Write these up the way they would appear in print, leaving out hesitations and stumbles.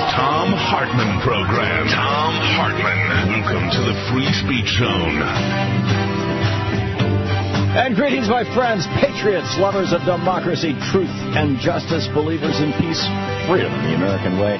Thom Hartmann Program. Thom Hartmann. Welcome to the Free Speech Zone. And greetings, my friends, patriots, lovers of democracy, truth, and justice, believers in peace, freedom, the American way.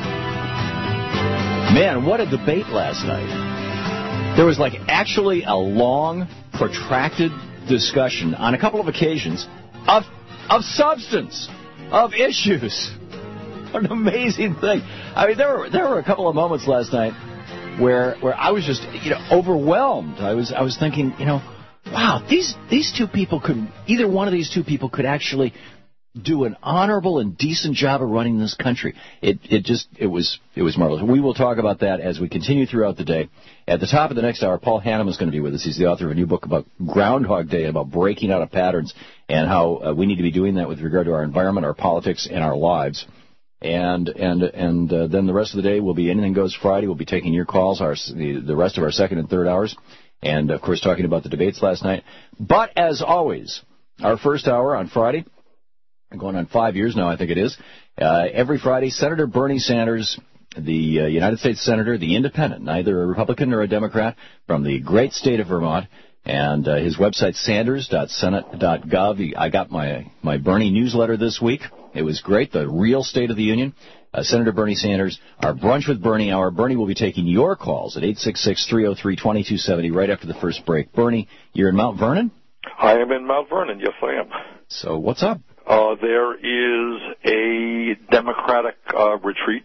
Man, what a debate last night. There was actually a long, protracted discussion on a couple of occasions of substance, of issues. An amazing thing. I mean, there were a couple of moments last night where I was just, overwhelmed. I was thinking, wow, these two people either one of these two people could actually do an honorable and decent job of running this country. It was marvelous. We will talk about that as we continue throughout the day. At the top of the next hour, Paul Hannum is going to be with us. He's the author of a new book about Groundhog Day, about breaking out of patterns and how we need to be doing that with regard to our environment, our politics, and our lives. And then the rest of the day will be Anything Goes Friday. We'll be taking your calls, the rest of our second and third hours, and, of course, talking about the debates last night. But, as always, our first hour on Friday, going on 5 years now, I think it is, every Friday, Senator Bernie Sanders, the United States Senator, the independent, neither a Republican nor a Democrat, from the great state of Vermont, and his website, sanders.senate.gov. I got my Bernie newsletter this week. It was great, the real State of the Union. Senator Bernie Sanders, our Brunch with Bernie hour. Bernie will be taking your calls at 866-303-2270 right after the first break. Bernie, you're in Mount Vernon? I am in Mount Vernon, yes I am. So what's up? There is a Democratic retreat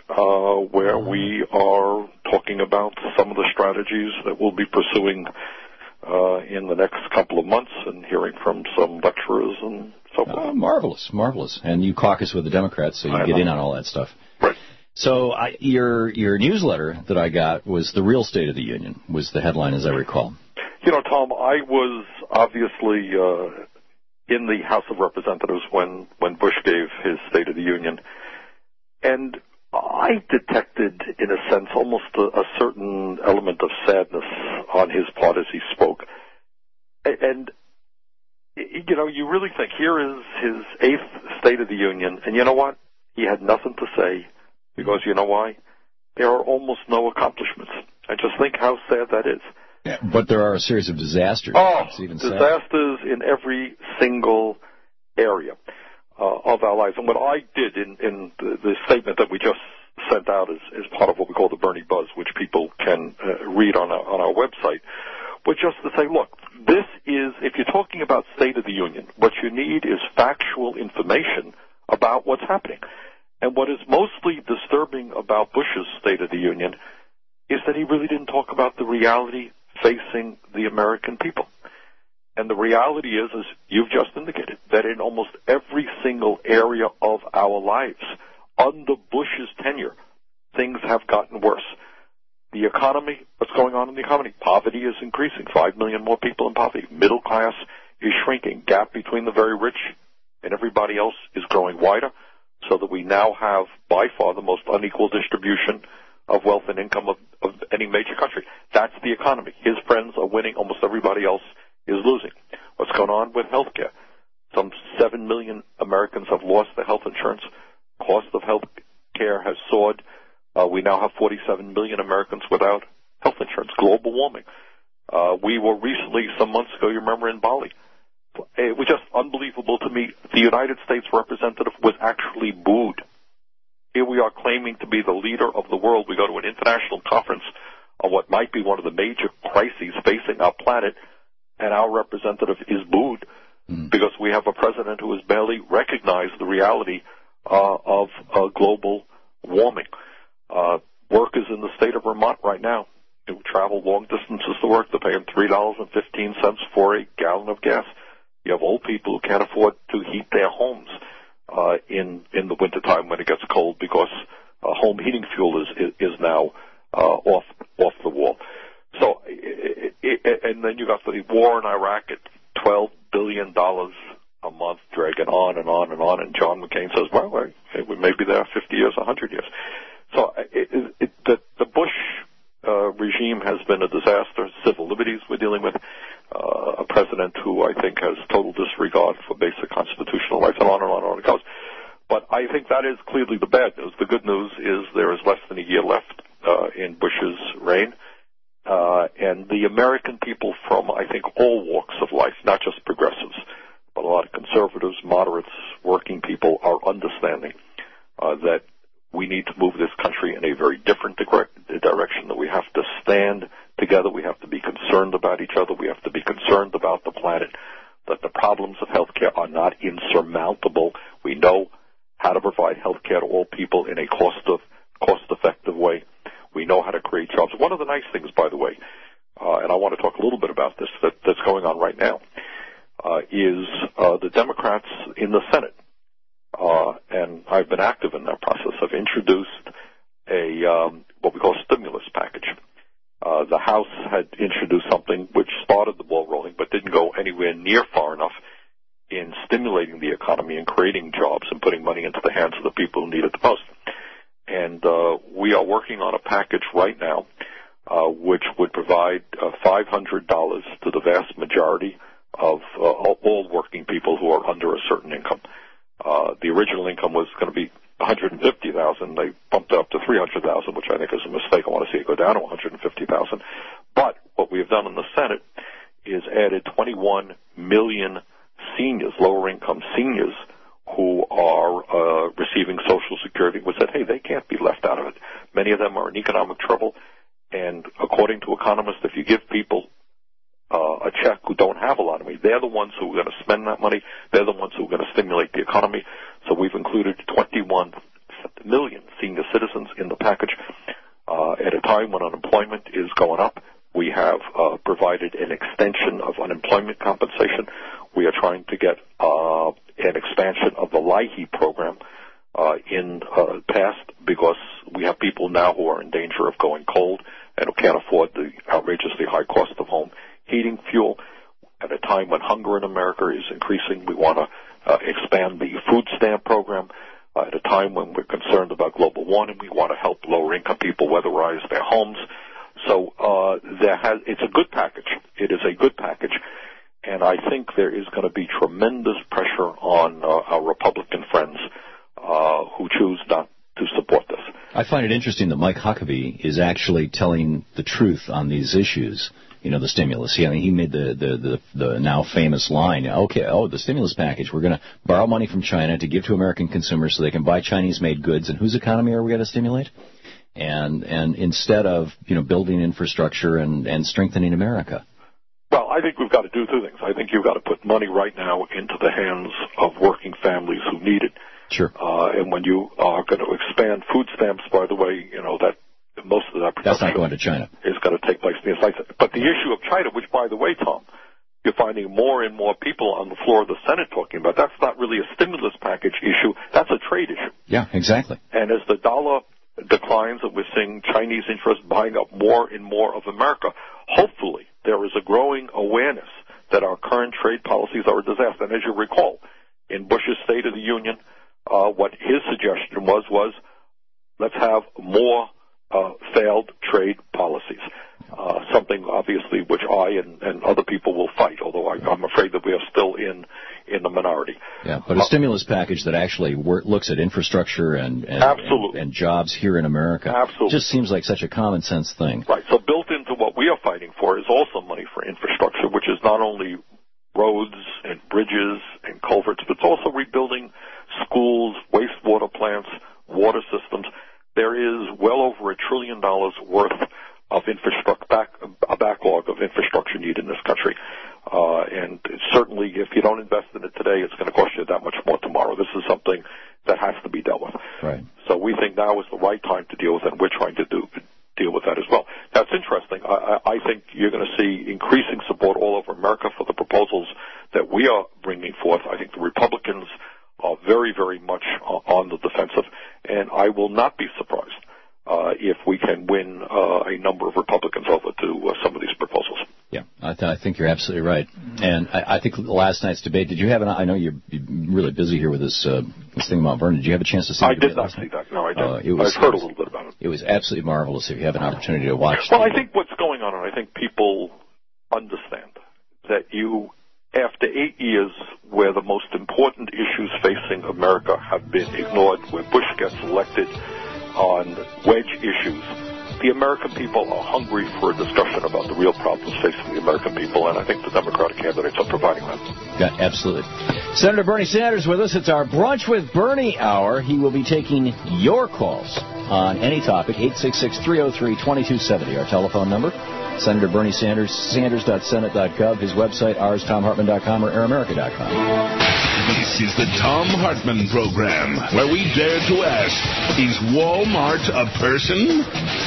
where we are talking about some of the strategies that we'll be pursuing in the next couple of months and hearing from some lecturers and so forth. Marvelous, marvelous. And you caucus with the Democrats, so you get in on all that stuff. Right. So your newsletter that I got was The Real State of the Union, was the headline, as I recall. Tom, I was obviously in the House of Representatives when Bush gave his State of the Union, and I detected, in a sense, almost a certain element of sadness on his part as he spoke. And, you really think, here is his 8th State of the Union, and you know what? He had nothing to say, because you know why? There are almost no accomplishments. And just think how sad that is. Yeah, but there are a series of disasters. Disasters in every single area of our lives. And what I did in the statement that we just sent out is part of what we call the Bernie Buzz, which people can read on our website, was just to say, look, this is, if you're talking about State of the Union, what you need is factual information about what's happening. And what is mostly disturbing about Bush's State of the Union is that he really didn't talk about the reality facing the American people. And the reality is, as you've just indicated, that in almost every single area of our lives, under Bush's tenure, things have gotten worse. The economy, what's going on in the economy? Poverty is increasing. 5 million more people in poverty. Middle class is shrinking. Gap between the very rich and everybody else is growing wider, so that we now have, by far, the most unequal distribution of wealth and income of any major country. That's the economy. His friends are winning. Almost everybody else is losing. What's going on with health care? Some 7 million Americans have lost their health insurance. Cost of health care has soared. We now have 47 million Americans without health insurance. Global warming. We were recently, some months ago, you remember, in Bali. It was just unbelievable to me. The United States representative was actually booed. Here we are claiming to be the leader of the world. We go to an international conference on what might be one of the major crises facing our planet, and our representative is booed because we have a president who has barely recognized the reality of global warming. Workers in the state of Vermont right now who travel long distances to work, they're paying $3.15 for a gallon of gas. You have old people who can't afford to heat their homes in the wintertime when it gets cold, because home heating fuel is now off the wall. So, and then you got the war in Iraq at $12 billion a month, dragging on and on and on. And John McCain says, well, we may be there 50 years, 100 years. So the Bush regime has been a disaster. Civil liberties we're dealing with. A president who I think has total disregard for basic constitutional rights, and on and on and on it goes. But I think that is clearly the bad news. The good news is there is less than a year left in Bush's reign. And the American people from, I think, all walks of life, not just progressives, but a lot of conservatives, moderates, working people are understanding that we need to move this country in a very different direction, that we have to stand together, we have to be concerned about each other, we have to be concerned about the planet, that the problems of healthcare are not insurmountable. We know how to provide healthcare to all people in a cost-effective way. We know how to create jobs. One of the nice things, by the way, and I want to talk a little bit about this, that's going on right now, is the Democrats in the Senate, and I've been active in that process, have introduced a what we call a stimulus package. The House had introduced something which started the ball rolling but didn't go anywhere near far enough in stimulating the economy and creating jobs and putting money into the hands of the people who need it the most. And we are working on a package right now which would provide $500 to the vast majority of all working people who are under a certain income. The original income was going to be $150,000. They bumped it up to $300,000, which I think is a mistake. I want to see it go down to $150,000. But what we have done in the Senate is added 21 million seniors, lower-income seniors, who are receiving Social Security. We said, hey, they can't be left out of it. Many of them are in economic trouble, and according to economists, if you give people a check who don't have a lot of money, they're the ones who are going to spend that money. They're the ones who are going to stimulate the economy. So we've included 21 million senior citizens in the package. At a time when unemployment is going up, we have provided an extension of unemployment compensation. We are trying to get an expansion of the LIHEAP program passed, because we have people now who are in danger of going cold and who can't afford the outrageously high cost of home heating fuel. At a time when hunger in America is increasing, we want to expand the food stamp program. At a time when we're concerned about global warming, we want to help lower-income people weatherize their homes. So it's a good package. It is a good package. And I think there is going to be tremendous pressure on our Republican friends who choose not to support this. I find it interesting that Mike Huckabee is actually telling the truth on these issues. You know, the stimulus. He made the now famous line. Okay, the stimulus package. We're going to borrow money from China to give to American consumers so they can buy Chinese-made goods. And whose economy are we going to stimulate? And instead of building infrastructure and strengthening America. Well, I think we've got to do two things. I think you've got to put money right now into the hands of working families who need it. Sure. And when you are going to expand food stamps, by the way, that most of that production that's not going to China. Is going to take place in the United States. But the issue of China, which, by the way, Tom, you're finding more and more people on the floor of the Senate talking about, that's not really a stimulus package issue. That's a trade issue. Yeah, exactly. And as the dollar declines and we're seeing Chinese interests buying up more and more of America, hopefully there is a growing awareness that our current trade policies are a disaster. And as you recall, in Bush's State of the Union, what his suggestion was let's have more failed trade policies, something obviously which I and other people will fight, although I'm afraid that we are still in the minority. Yeah, but a stimulus package that actually looks at infrastructure and jobs here in America just seems like such a common sense thing. Right, so built into what we are fighting for is also money for infrastructure, which is not only roads and bridges and culverts, but it's also rebuilding schools, wastewater plants, water systems. There is well over $1 trillion worth of a backlog of infrastructure need in this country. And certainly if you don't invest in it today, it's going to cost you that much more tomorrow. This is something that has to be dealt with. Right. So we think now is the right time to deal with it, and we're trying to deal with that as well. That's interesting. I think you're going to see increasing support all over America for the proposals that we are bringing forth. I think the Republicans are very, very much on the defensive, and I will not be surprised if we can win a number of Republicans over to some of these proposals. Yeah, I think you're absolutely right. And I think last night's debate, did you have I know you're really busy here with this thing about Vernon. Did you have a chance to see the debate? I did not see that. No, I didn't. I've heard a little bit about it. It was absolutely marvelous if you have an opportunity to watch. Well, I think what's going on, and I think people understand that after 8 years where the most important issues facing America have been ignored, where Bush gets elected on wedge issues. The American people are hungry for a discussion about the real problems facing the American people, and I think the Democratic candidates are providing that. Yeah, absolutely. Senator Bernie Sanders with us. It's our Brunch with Bernie hour. He will be taking your calls on any topic, 866-303-2270, our telephone number. Senator Bernie Sanders, sanders.senate.gov, his website, ours, TomHartman.com or AirAmerica.com. This is the Tom Hartman Program, where we dare to ask, is Walmart a person?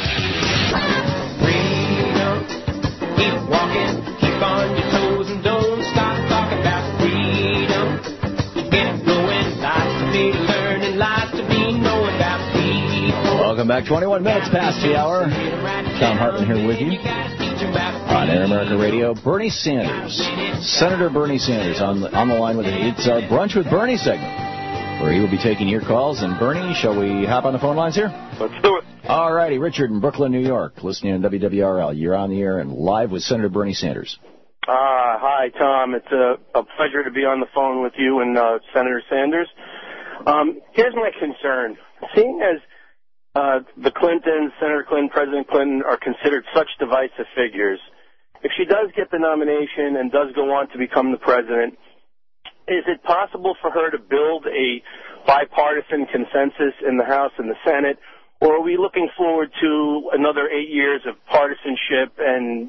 Freedom, keep walking, keep on your toes and don't stop talking about freedom. Get going, lots to be learning, lots to be knowing about people. Welcome back, 21 minutes past the hour. Tom Hartman here with you on Air America Radio. Bernie Sanders, Senator Bernie Sanders on the line with it. It's our Brunch with Bernie segment, where he will be taking your calls. And Bernie, shall we hop on the phone lines here? Let's do it. All righty, Richard in Brooklyn, New York, listening on WWRL. You're on the air and live with Senator Bernie Sanders. Hi, Tom. It's a pleasure to be on the phone with you and Senator Sanders. Here's my concern. Seeing as the Clintons, Senator Clinton, President Clinton, are considered such divisive figures, if she does get the nomination and does go on to become the president, is it possible for her to build a bipartisan consensus in the House and the Senate, or are we looking forward to another 8 years of partisanship and,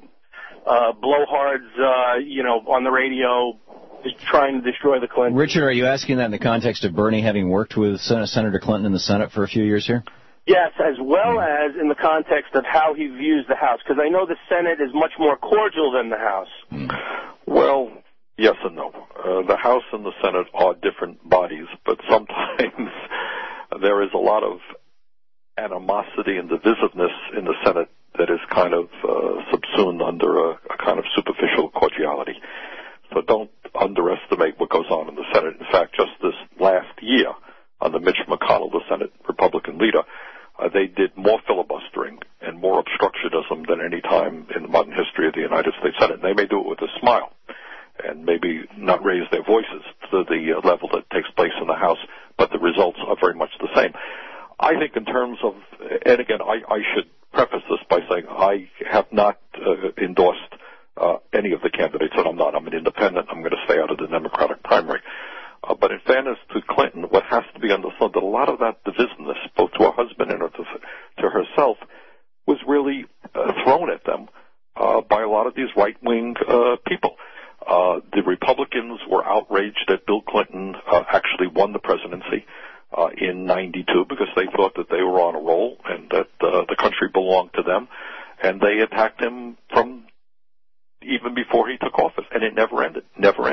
blowhards, on the radio just trying to destroy the Clintons? Richard, are you asking that in the context of Bernie having worked with Senator Clinton in the Senate for a few years here? Yes, as well as in the context of how he views the House, because I know the Senate is much more cordial than the House. Well, yes and no. The House and the Senate are different bodies, but sometimes there is a lot of animosity and divisiveness in the Senate that is kind of subsumed under a kind of superficial cordiality. So don't underestimate what goes on in the Senate. In fact, just this last year, under Mitch McConnell, the Senate Republican leader, they did more filibustering and more obstructionism than any time in the modern history of the United States Senate. And they may do it with a smile and maybe not raise their voices to the level that takes place in the House, but the results are very much the same. I think in terms of, and again, I should preface this by saying I have not endorsed any of the candidates, and I'm not. I'm an independent. I'm going to stay out of the Democratic primary. But in fairness to Clinton, what has to be understood that a lot of that divisiveness, both to her husband and to herself, was really thrown at them by a lot of these right-wing people. The Republicans were outraged that Bill Clinton actually won the presidency in '92 because they thought that they were on a roll and that the country belonged to them, and they attacked him from even before he took office, and it never ended.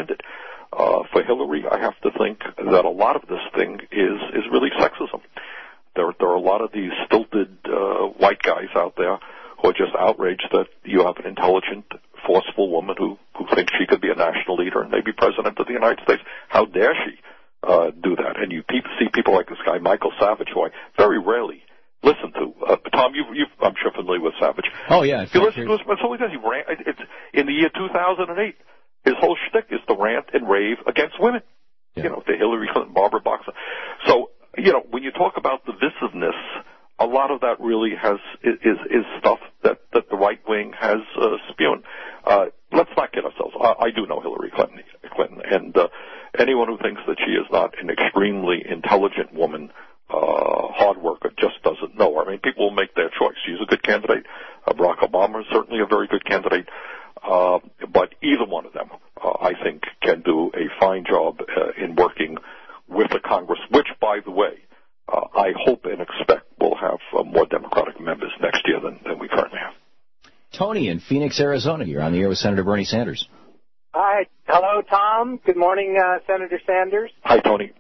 For Hillary, I have to think that a lot of this thing is really sexism. There are a lot of these stilted white guys out there who are just outraged that you have an intelligent, forceful woman who thinks she could be a national leader and maybe president of the United States. How dare she do that? And you see people like this guy, Michael Savage, who I very rarely listen to. Tom, I'm sure familiar with Savage. Oh, yeah. If you listen to him, that's all he does. It's in the year 2008. His whole shtick is to rant and rave against women. Yeah. The Hillary Clinton, Barbara Boxer. So, when you talk about divisiveness, a lot of that really is stuff that the right wing has spewed. Let's not kid ourselves. I do know Hillary Clinton, and anyone who thinks that she is not an extremely intelligent woman, hard worker, just doesn't know her. I mean, people will make their choice. She's a good candidate. Barack Obama is certainly a very good candidate. But either one of them, I think, can do a fine job in working with the Congress, which, by the way, I hope and expect will have more Democratic members next year than we currently have. Tony in Phoenix, Arizona. You're on the air with Senator Bernie Sanders. Hi. Hello, Tom. Good morning, Senator Sanders. Hi, Tony.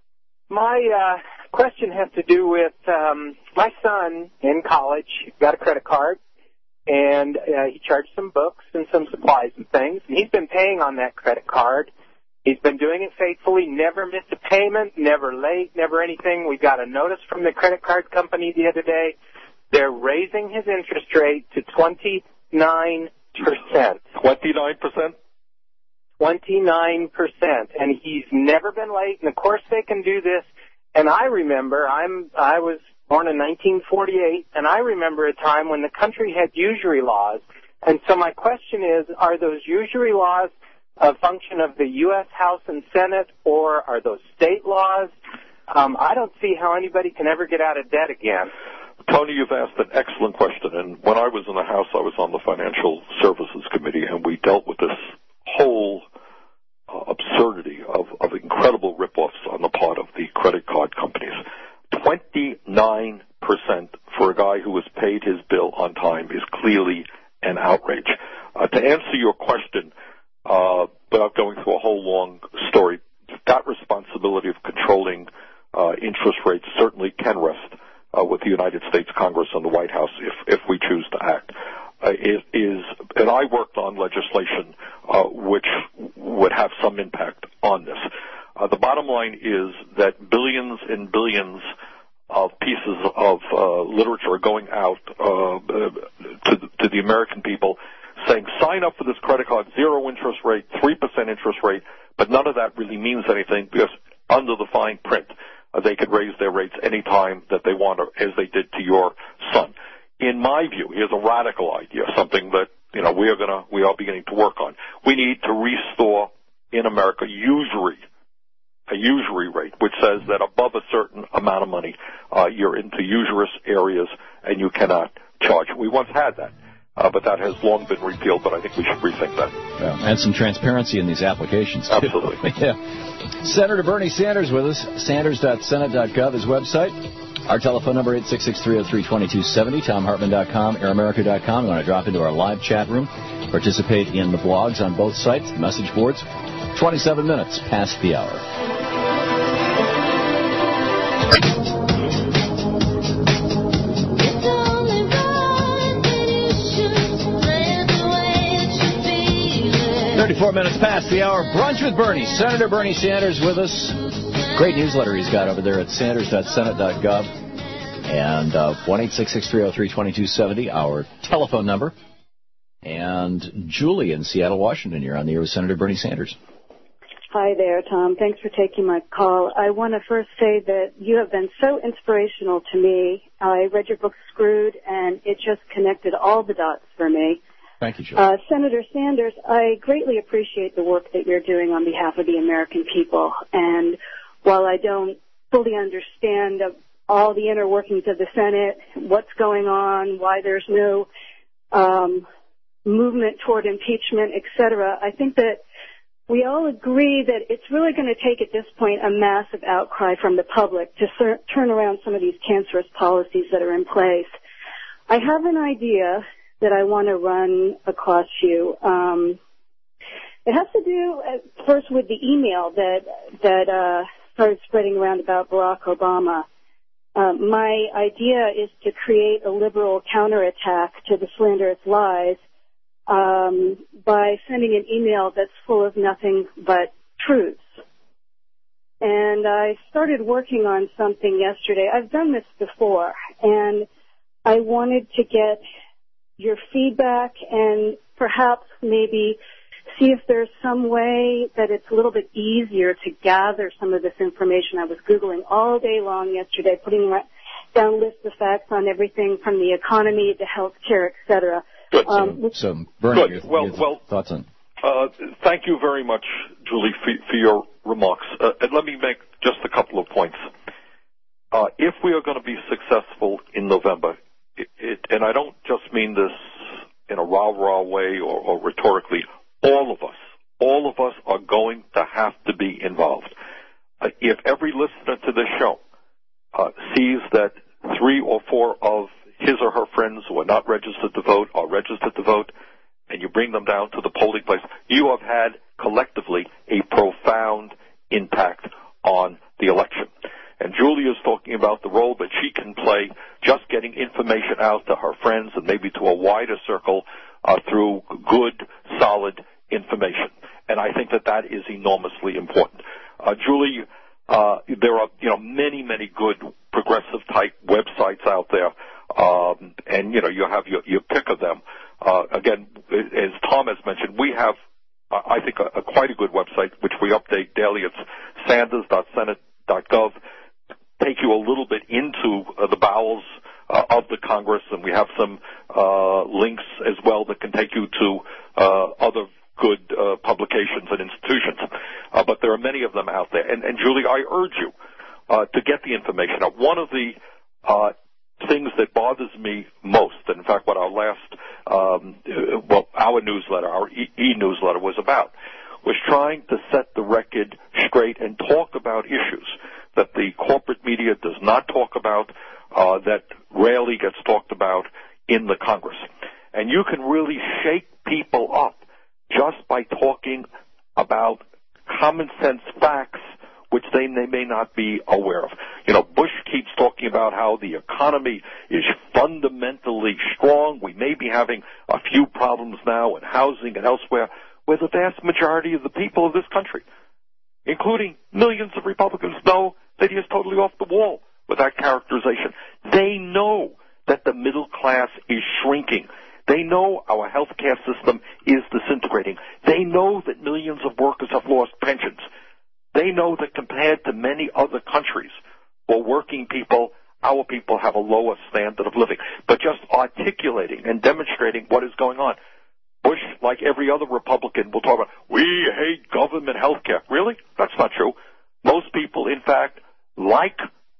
My question has to do with my son in college. Got a credit card, and he charged some books and some supplies and things. And he's been paying on that credit card. He's been doing it faithfully, never missed a payment, never late, never anything. We got a notice from the credit card company the other day. They're raising his interest rate to 29%. 29%? 29%. And he's never been late. And, of course, they can do this And I remember, I was born in 1948, and I remember a time when the country had usury laws. And so my question is, are those usury laws a function of the U.S. House and Senate, or are those state laws? I don't see how anybody can ever get out of debt again. Tony, you've asked an excellent question. And when I was in the House, I was on the Financial Services Committee, and we dealt with this whole absurdity of incredible rip-offs on the part of the credit card companies. 29% for a guy who has paid his bill on time is clearly an outrage. To answer your question, without going through a whole long story, that responsibility of controlling interest rates certainly can rest with the United States Congress and the White House if we choose to act. And I worked on legislation which would have some impact on this. The bottom line is that billions and billions of pieces of literature are going out to the American people saying, sign up for this credit card, 0 interest rate, 3% interest rate, but none of that really means anything because under the fine print, they could raise their rates any time that they want, as they did to your son. In my view, here's a radical idea, something that we are beginning to work on. We need to restore in America a usury rate, which says that above a certain amount of money, you're into usurious areas and you cannot charge. We once had that. But that has long been repealed, but I think we should rethink that. Yeah, and some transparency in these applications, too. Absolutely. Yeah. Senator Bernie Sanders with us. Sanders.senate.gov, his website. Our telephone number, 866-303-2270, TomHartman.com, AirAmerica.com. You want to drop into our live chat room, participate in the blogs on both sites, the message boards. 27 minutes past the hour. Four minutes past the hour. Brunch with Bernie. Senator Bernie Sanders with us. Great newsletter he's got over there at sanders.senate.gov. And 1-866-303-2270, our telephone number. And Julie in Seattle, Washington. You're on the air with Senator Bernie Sanders. Hi there, Tom. Thanks for taking my call. I want to first say that you have been so inspirational to me. I read your book, Screwed, and it just connected all the dots for me. Thank you, Joe. Senator Sanders, I greatly appreciate the work that you're doing on behalf of the American people. And while I don't fully understand all the inner workings of the Senate, what's going on, why there's no movement toward impeachment, et cetera, I think that we all agree that it's really going to take at this point a massive outcry from the public to turn around some of these cancerous policies that are in place. I have an idea that I want to run across you. It has to do first with the email that started spreading around about Barack Obama. My idea is to create a liberal counterattack to the slanderous lies by sending an email that's full of nothing but truths. And I started working on something yesterday. I've done this before, and I wanted to get your feedback and perhaps maybe see if there's some way that it's a little bit easier to gather some of this information. I was Googling all day long yesterday, putting down lists of facts on everything from the economy to health care, et cetera. Good. So Bernie, Good. Your thoughts on? Thank you very much, Julie, for your remarks. And let me make just a couple of points. If we are going to be successful in November, and I don't just mean this in a rah-rah way or rhetorically, all of us are going to have to be involved. If every listener to this show sees that 3 or 4 of his or her friends who are not registered to vote are registered to vote, and you bring them down to the polling place, you have had collectively a profound impact on the election. And Julie is talking about the role that she can play just getting information out to her friends and maybe to a wider circle through good, solid information. And I think that is enormously important. Julie, there are many, many good progressive-type websites out there, and you have your pick of them. Again, as Tom has mentioned, we have, I think, quite a good website which we update daily. It's sanders.senate.gov. take you a little bit into the bowels of the Congress, and we have some links as well that can take you to other good publications and institutions. But there are many of them out there. And Julie, I urge you to get the information. Now, one of the things that bothers me most, and in fact what our last, our newsletter, our e-newsletter was about, was trying to set the record straight and talk about issues that the corporate media does not talk about, that rarely gets talked about in the Congress. And you can really shake people up just by talking about common sense facts which they may not be aware of. You know, Bush keeps talking about how the economy is fundamentally strong. We may be having a few problems now in housing and elsewhere, where the vast majority of the people of this country, including millions of Republicans, know that he is totally off the wall with that characterization. They know that the middle class is shrinking. They know our health care system is disintegrating. They know that millions of workers have lost pensions. They know that compared to many other countries, for working people, our people have a lower standard of living. But just articulating and demonstrating what is going on. Bush, like every other Republican, will talk about, we hate government health care. Really? That's not true. Most people, in fact, like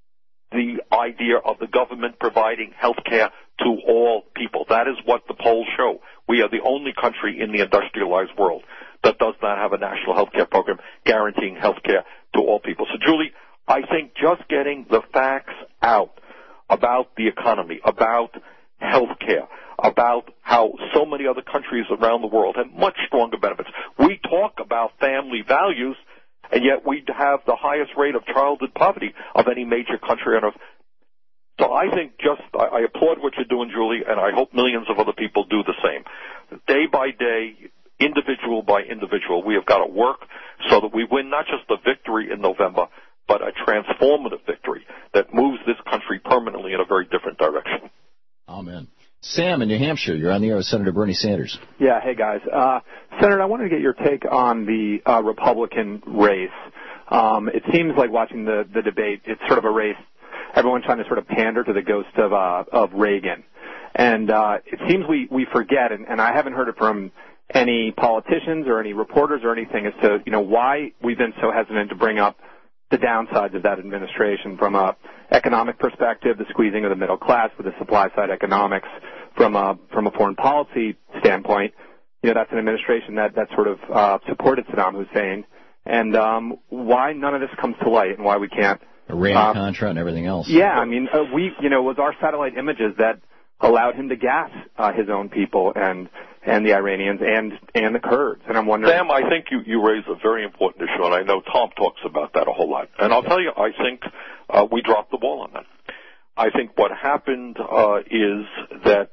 the idea of the government providing health care to all people. That is what the polls show. We are the only country in the industrialized world that does not have a national health care program guaranteeing health care to all people. So, Julie, I think just getting the facts out about the economy, about health care, about how so many other countries around the world have much stronger benefits. We talk about family values, and yet we have the highest rate of childhood poverty of any major country on earth. So I think I applaud what you're doing, Julie, and I hope millions of other people do the same. Day by day, individual by individual, we have got to work so that we win not just the victory in November, but a transformative victory that moves this country permanently in a very different direction. Amen. Sam in New Hampshire, you're on the air with Senator Bernie Sanders. Yeah, hey guys. Senator, I wanted to get your take on the Republican race. It seems like watching the debate, it's sort of a race, everyone trying to sort of pander to the ghost of Reagan. And it seems we forget, and I haven't heard it from any politicians or any reporters or anything as to, why we've been so hesitant to bring up the downsides of that administration from a economic perspective, the squeezing of the middle class with the supply side economics, from a foreign policy standpoint. That's an administration that sort of supported Saddam Hussein, and why none of this comes to light and why we can't. Iran-Contra and everything else. Yeah, I mean, was our satellite images that allowed him to gas his own people and the Iranians and the Kurds. And I'm wondering... Sam, I think you raise a very important issue, and I know Tom talks about that a whole lot. And I'll tell you, I think we dropped the ball on that. I think what happened is that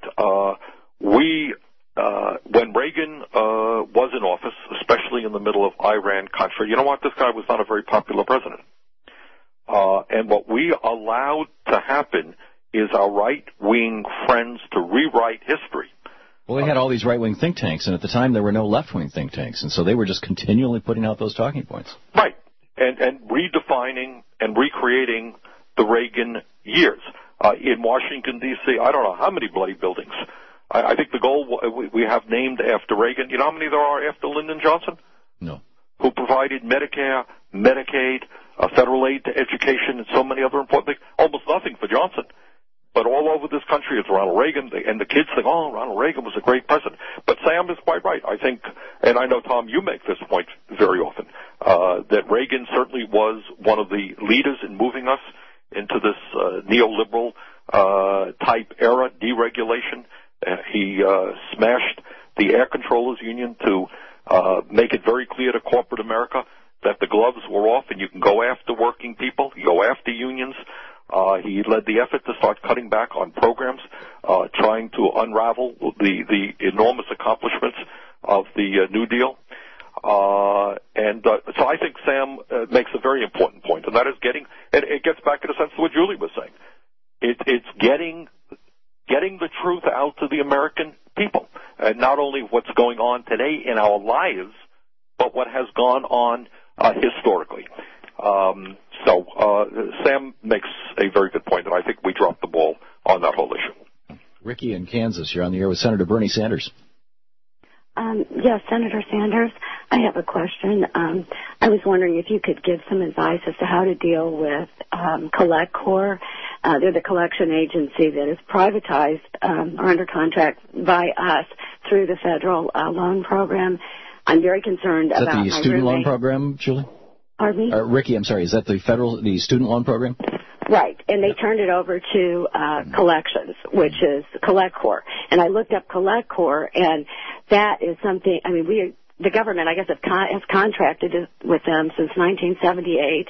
when Reagan was in office, especially in the middle of Iran-Contra, you know what? This guy was not a very popular president. And what we allowed to happen is our right-wing friends to rewrite history. Well, they had all these right-wing think tanks, and at the time there were no left-wing think tanks, and so they were just continually putting out those talking points. Right, and redefining and recreating the Reagan years. In Washington, D.C., I don't know how many bloody buildings. I think the goal we have named after Reagan. You know how many there are after Lyndon Johnson? No. Who provided Medicare, Medicaid, federal aid to education, and so many other important things. Almost nothing for Johnson. But all over this country, it's Ronald Reagan, and the kids think, oh, Ronald Reagan was a great president. But Sam is quite right. I think, and I know, Tom, you make this point very often, that Reagan certainly was one of the leaders in moving us into this neoliberal type era, deregulation. He smashed the Air Controllers Union to make it very clear to corporate America that the gloves were off and you can go after working people, you go after unions. He led the effort to start cutting back on programs, trying to unravel the enormous accomplishments of the New Deal. So I think Sam makes a very important point, and that is and it gets back in a sense to what Julie was saying. It's getting the truth out to the American people, and not only what's going on today in our lives, but what has gone on historically. So Sam makes a very good point, and I think we dropped the ball on that whole issue. Ricky in Kansas, you're on the air with Senator Bernie Sanders. Yes, Senator Sanders, I have a question. I was wondering if you could give some advice as to how to deal with CollectCorp. They're the collection agency that is privatized or under contract by us through the federal loan program. I'm very concerned about my Is that the student roommate. loan program, Julie? Pardon me? Ricky, I'm sorry, is that the student loan program? Right, and they turned it over to Collections, which is CollectCorp. And I looked up CollectCorp, and that is something, I mean, the government, I guess, has contracted with them since 1978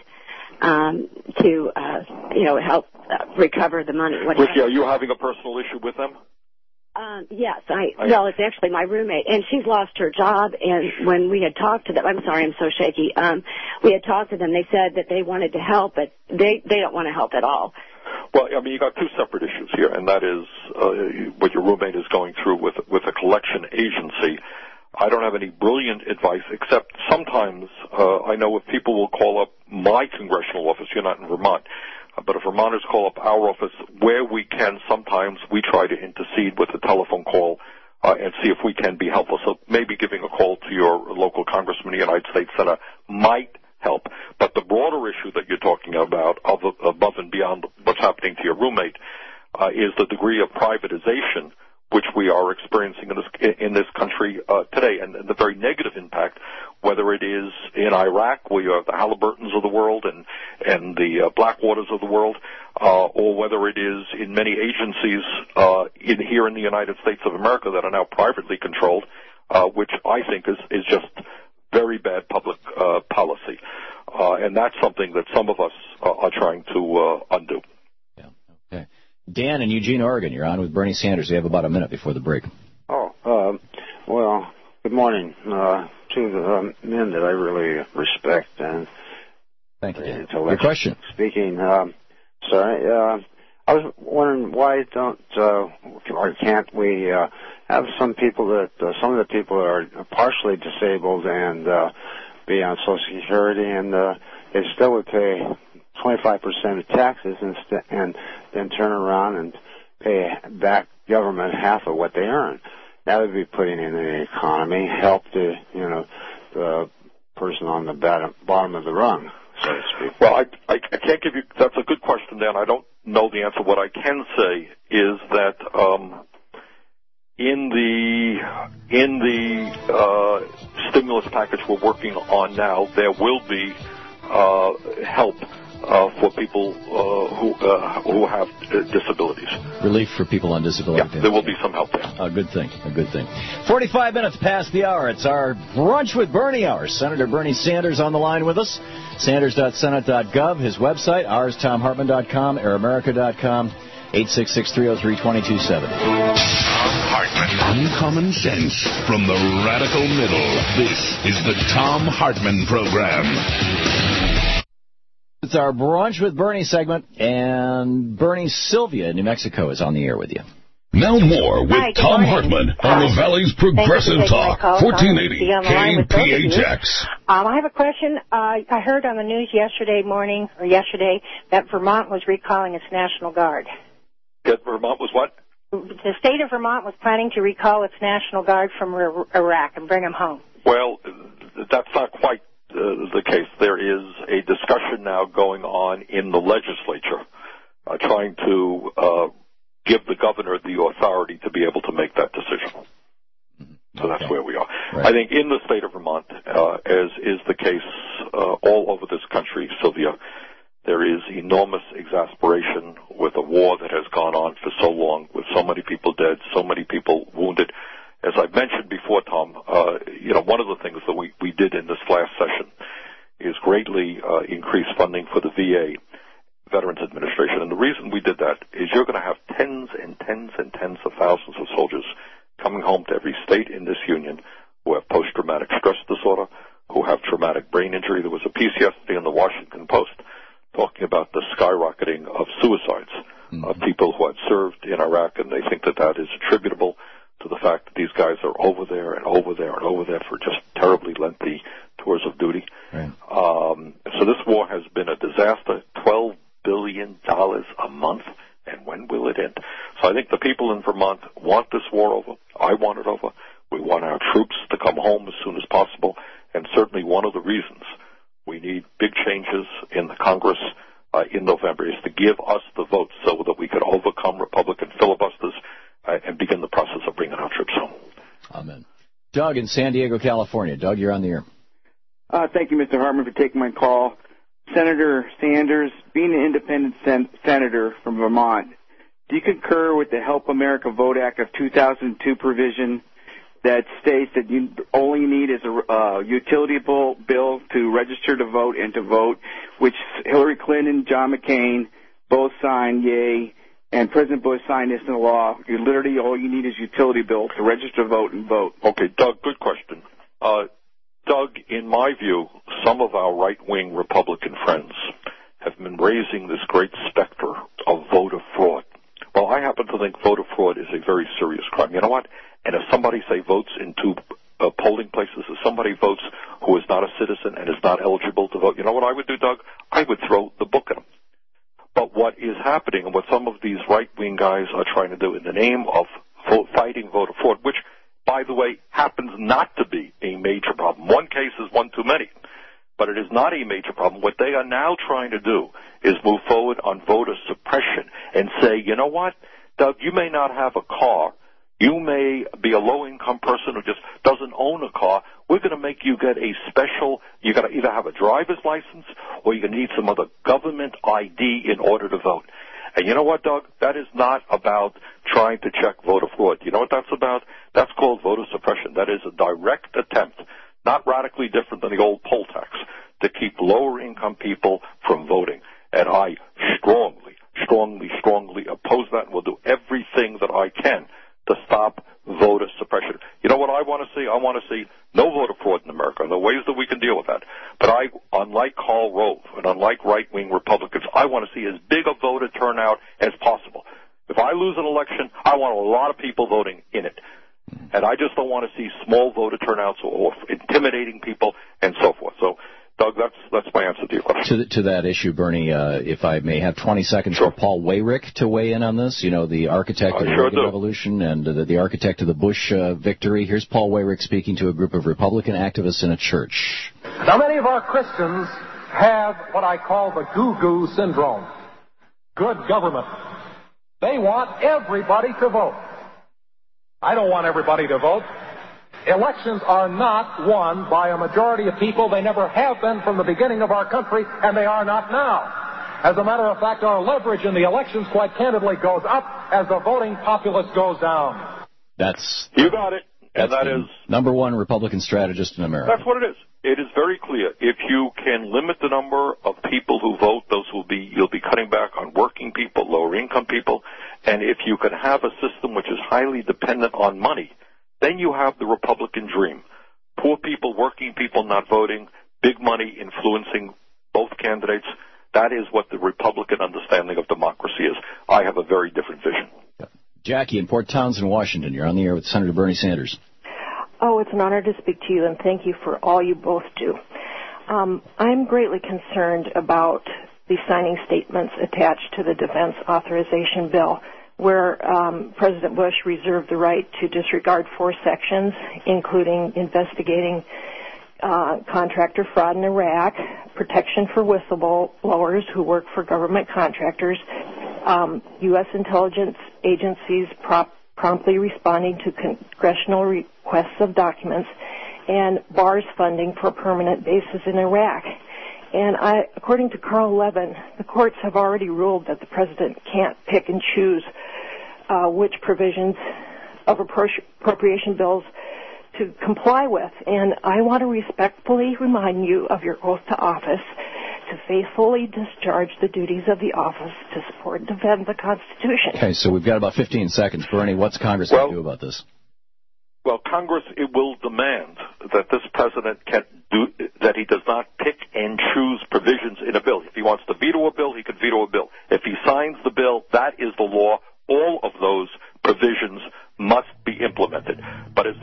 to, help recover the money. Ricky, are you having a personal issue with them? Yes, well, it's actually my roommate, and she's lost her job, and when we had talked to them, I'm sorry, I'm so shaky, we had talked to them, they said that they wanted to help, but they don't want to help at all. Well, I mean, you got two separate issues here, and that is what your roommate is going through with a collection agency. I don't have any brilliant advice, except sometimes I know if people will call up my congressional office, you're not in Vermont, but if Vermonters call up our office, where we can, sometimes we try to intercede with a telephone call and see if we can be helpful. So maybe giving a call to your local congressman in the United States Senate might help. But the broader issue that you're talking about, above and beyond what's happening to your roommate, is the degree of privatization which we are experiencing in this country today, and the very negative impact, whether it is in Iraq, where you have the Halliburtons of the world and the Blackwaters of the world, or whether it is in many agencies here in the United States of America that are now privately controlled, which I think is just very bad public policy. And that's something that some of us are trying to undo. Yeah. Okay. Dan in Eugene, Oregon, you're on with Bernie Sanders. We have about a minute before the break. Well, good morning to the men that I really respect. And thank you, Dan. Your question. Speaking, I was wondering why don't or can't we have some people that some of the people are partially disabled and be on Social Security and they still would pay 25% of taxes and then turn around and pay back government half of what they earn. That would be putting in the economy, help the person on the bottom of the rung, so to speak. Well, I can't give you. That's a good question, Dan. I don't know the answer. What I can say is that in the stimulus package we're working on now, there will be help for people who have disabilities. Relief for people on disability. Yeah, there will be some help there. A good thing. 45 minutes past the hour. It's our Brunch with Bernie hour. Senator Bernie Sanders on the line with us. Sanders.senate.gov, his website. Ours, TomHartman.com, AirAmerica.com, 866-303-2270. Thom Hartman. Uncommon sense from the radical middle. This is the Thom Hartman Program. It's our Brunch with Bernie segment, and Bernie Sylvia in New Mexico is on the air with you. Now more with Thom Hartman on the Valley's Progressive Talk, 1480 KPHX. I have a question. I heard on the news yesterday that Vermont was recalling its National Guard. That Vermont was what? The state of Vermont was planning to recall its National Guard from Iraq and bring them home. Well, that's not quite the case. There is a discussion now going on in the legislature trying to give the governor the authority to be able to make that decision. So that's where we are. Right. I think in the state of Vermont, as is the case all over this country, Sylvia, there is enormous exasperation with a war that has gone on for so long, with so many people dead, so many people wounded. As I mentioned before, Tom, one of the things that we did in this last session is greatly increase funding for the VA, Veterans Administration. And the reason we did that is you're going to have tens and tens and tens of thousands of soldiers coming home to every state in this union who have post-traumatic stress disorder, who have traumatic brain injury. There was a piece yesterday in the Washington Post talking about the skyrocketing of suicides of people who had served in Iraq, and they think that is attributable to the fact that these guys are over there and over there and over there for just terribly lengthy tours of duty. Right. So this war has been a disaster. $12 billion a month, and when will it end? So I think the people in Vermont want this war over. I want it over. We want our troops to come home as soon as possible, and certainly one of the reasons we need big changes in the Congress in November is to give us the votes so that we could overcome Republican filibusters and begin the process of bringing our troops home. Amen. Doug in San Diego, California. Doug, you're on the air. Thank you, Mr. Hartman, for taking my call. Senator Sanders, being an independent senator from Vermont, do you concur with the Help America Vote Act of 2002 provision that states that all you need is a utility bill to register to vote and to vote, which Hillary Clinton, John McCain both signed, yay, and President Bush signed this into law. Literally all you need is a utility bill to register to vote and vote. Okay, Doug, good question. Doug, in my view, some of our right-wing Republican friends have been raising this great specter of voter fraud. Well, I happen to think voter fraud is a very serious crime. You know what? And if somebody, say, votes in two polling places, if somebody votes who is not a citizen and is not eligible to vote, you know what I would do, Doug? I would throw the book at them. But what is happening and what some of these right-wing guys are trying to do in the name of fighting voter fraud, which, by the way, happens not to be a major problem. One case is one too many, but it is not a major problem. What they are now trying to do is move forward on voter suppression and say, you know what, Doug, you may not have a car. You may be a low-income person who just doesn't own a car. We're going to make you get a special, you got to either have a driver's license or you're going to need some other government ID in order to vote. And you know what, Doug? That is not about trying to check voter fraud. You know what that's about? That's called voter suppression. That is a direct attempt, not radically different than the old poll tax, to keep lower-income people from voting. And I strongly, strongly, strongly oppose that, and will do everything that I can to stop voter suppression. You know what I want to see? I want to see no voter fraud in America, and there are ways that we can deal with that. But unlike Karl Rove and unlike right-wing Republicans, I want to see as big a voter turnout as possible. If I lose an election, I want a lot of people voting in it. And I just don't want to see small voter turnouts or intimidating people and so forth. So, Doug, that's my answer to your question. To that issue, Bernie, if I may have 20 seconds for Paul Weyrich to weigh in on this, you know, the architect of the Reagan Revolution and the architect of the Bush victory. Here's Paul Weyrich speaking to a group of Republican activists in a church. Now, many of our Christians have what I call the goo-goo syndrome. Good government. They want everybody to vote. I don't want everybody to vote. Elections are not won by a majority of people. They never have been from the beginning of our country, and they are not now. As a matter of fact, our leverage in the elections, quite candidly, goes up as the voting populace goes down. You got it. And that is number one Republican strategist in America. That's what it is. It is very clear. If you can limit the number of people who vote, you'll be cutting back on working people, lower income people. And if you can have a system which is highly dependent on money, then you have the Republican dream. Poor people, working people not voting, big money influencing both candidates. That is what the Republican understanding of democracy is. I have a very different vision. Jackie in Port Townsend, Washington. You're on the air with Senator Bernie Sanders. Oh, it's an honor to speak to you, and thank you for all you both do. I'm greatly concerned about the signing statements attached to the Defense Authorization Bill, where President Bush reserved the right to disregard 4 sections, including investigating contractor fraud in Iraq, protection for whistleblowers who work for government contractors, U.S. intelligence agencies promptly responding to congressional requests of documents, and bars funding for permanent bases in Iraq. And according to Carl Levin, the courts have already ruled that the president can't pick and choose which provisions of appropriation bills to comply with. And I want to respectfully remind you of your oath to office to faithfully discharge the duties of the office to support and defend the Constitution. Okay, so we've got about 15 seconds. Bernie, what's Congress going to do about this? Well, Congress, it will demand that this president that he does not pick and choose provisions in a bill. If he wants to veto a bill, he could veto a bill. If he signs the bill, that is the law. All of those provisions must be implemented.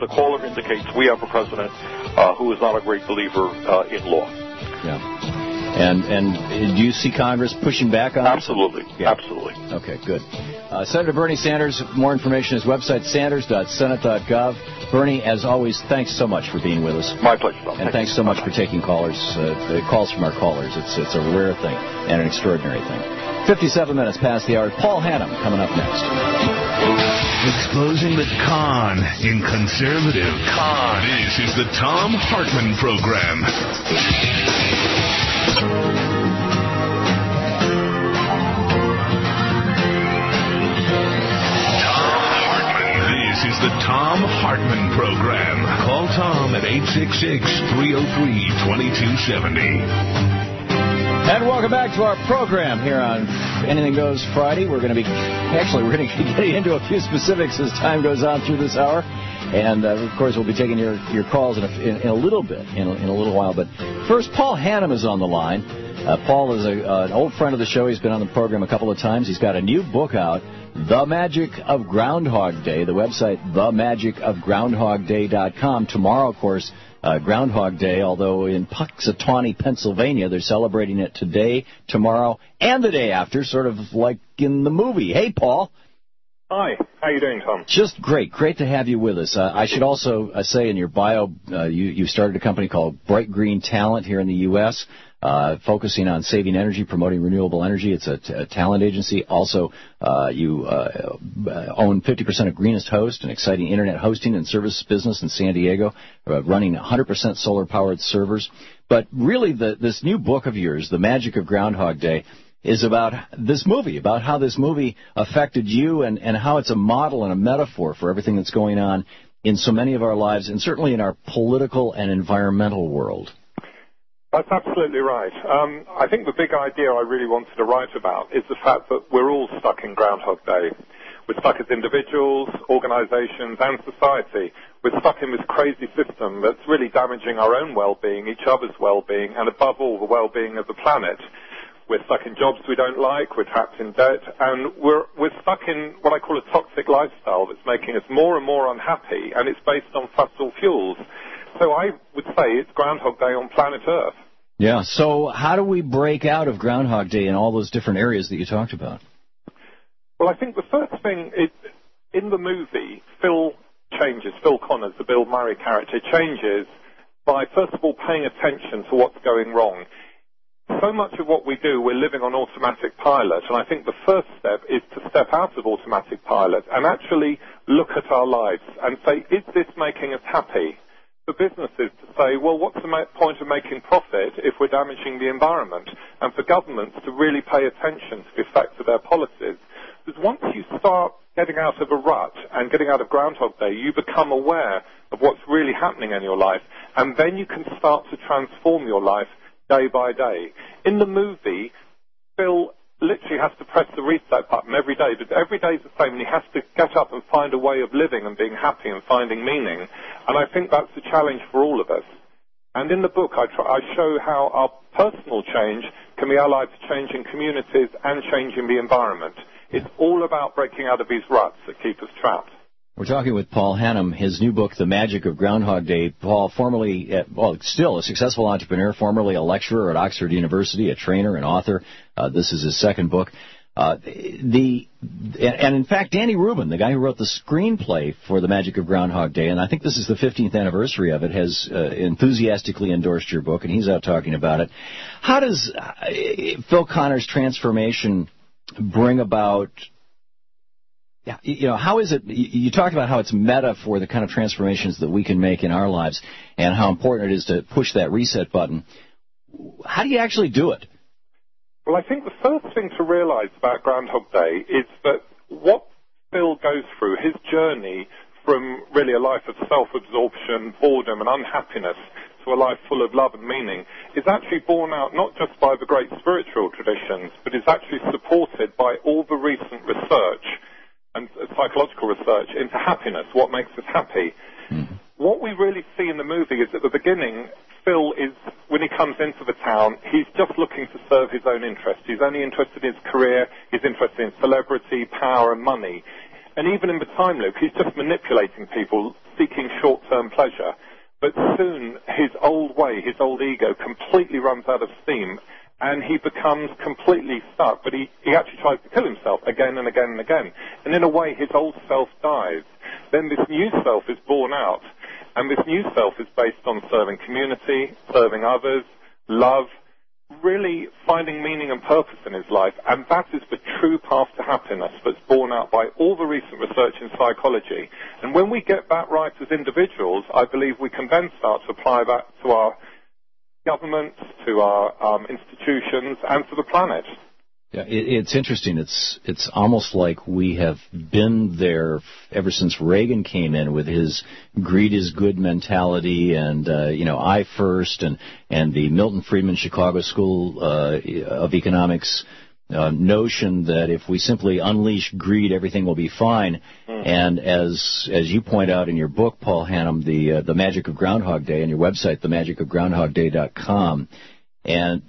caller indicates we have a president who is not a great believer in law. Yeah. And do you see Congress pushing back on Absolutely. this? Yeah. Absolutely. Okay, good. Senator Bernie Sanders, more information at his website, sanders.senate.gov. Bernie, as always, thanks so much for being with us. My pleasure. And thanks so much for taking calls from our callers. It's a rare thing and an extraordinary thing. 57 minutes past the hour. Paul Hannum coming up next. Exposing the con in conservative. This is the Thom Hartmann Program. This is the Thom Hartmann Program. Call Tom at 866-303-2270. And welcome back to our program here on Anything Goes Friday. We're going to be getting into a few specifics as time goes on through this hour. And, of course, we'll be taking your calls in a little bit, in a little while. But first, Paul Hannum is on the line. Paul is an old friend of the show. He's been on the program a couple of times. He's got a new book out, The Magic of Groundhog Day. The website, themagicofgroundhogday.com. Tomorrow, of course, Groundhog Day, although in Punxsutawney, Pennsylvania, they're celebrating it today, tomorrow, and the day after, sort of like in the movie. Hey, Paul. Hi. How you doing, Tom? Just great. Great to have you with us. I should also say in your bio, you started a company called Bright Green Talent here in the U.S., focusing on saving energy, promoting renewable energy. It's a talent agency. Also, you own 50% of Greenest Host, an exciting internet hosting and service business in San Diego, running 100% solar-powered servers. But really, this new book of yours, The Magic of Groundhog Day, is about this movie, about how this movie affected you and how it's a model and a metaphor for everything that's going on in so many of our lives, and certainly in our political and environmental world. That's absolutely right. I think the big idea I really wanted to write about is the fact that we're all stuck in Groundhog Day. We're stuck as individuals, organizations, and society. We're stuck in this crazy system that's really damaging our own well-being, each other's well-being, and above all, the well-being of the planet. We're stuck in jobs we don't like, we're trapped in debt, and we're stuck in what I call a toxic lifestyle that's making us more and more unhappy, and it's based on fossil fuels. So I would say it's Groundhog Day on planet Earth. Yeah, so how do we break out of Groundhog Day in all those different areas that you talked about? Well, I think the first thing is, in the movie, Phil Connors, the Bill Murray character, changes by, first of all, paying attention to what's going wrong. So much of what we do, we're living on automatic pilot, and I think the first step is to step out of automatic pilot and actually look at our lives and say, is this making us happy? For businesses to say, well, what's the point of making profit if we're damaging the environment? And for governments to really pay attention to the effects of their policies. Because once you start getting out of a rut and getting out of Groundhog Day, you become aware of what's really happening in your life, and then you can start to transform your life day by day. In the movie, Phil literally has to press the reset button every day, but every day is the same, and he has to get up and find a way of living and being happy and finding meaning. And I think that's the challenge for all of us. And in the book, I show how our personal change can be allied to changing communities and changing the environment. It's all about breaking out of these ruts that keep us trapped. We're talking with Paul Hannum, his new book, The Magic of Groundhog Day. Paul, formerly, still a successful entrepreneur, formerly a lecturer at Oxford University, a trainer, an author. This is his second book. And in fact, Danny Rubin, the guy who wrote the screenplay for The Magic of Groundhog Day, and I think this is the 15th anniversary of it, has enthusiastically endorsed your book, and he's out talking about it. How does Phil Connors' transformation bring about... how is it, you talked about how it's meta for the kind of transformations that we can make in our lives and how important it is to push that reset button. How do you actually do it? Well, I think the first thing to realize about Groundhog Day is that what Phil goes through, his journey from really a life of self-absorption, boredom and unhappiness to a life full of love and meaning, is actually borne out not just by the great spiritual traditions, but is actually supported by all the recent research and psychological research into happiness, what makes us happy. Mm-hmm. What we really see in the movie is at the beginning, Phil is, when he comes into the town, he's just looking to serve his own interests. He's only interested in his career, he's interested in celebrity, power and money. And even in the time loop, he's just manipulating people seeking short-term pleasure. But soon his old way, his old ego, completely runs out of steam, and he becomes completely stuck. But he actually tries to kill himself again and again and again. And in a way, his old self dies. Then this new self is born out, and this new self is based on serving community, serving others, love, really finding meaning and purpose in his life. And that is the true path to happiness that's borne out by all the recent research in psychology. And when we get that right as individuals, I believe we can then start to apply that to our governments, to our institutions, and to the planet. Yeah, it's interesting. It's almost like we have been there ever since Reagan came in with his greed is good mentality and I first and the Milton Friedman Chicago School of Economics notion that if we simply unleash greed, everything will be fine. And as you point out in your book, Paul Hannum, the Magic of Groundhog Day, on your website, themagicofgroundhogday.com. And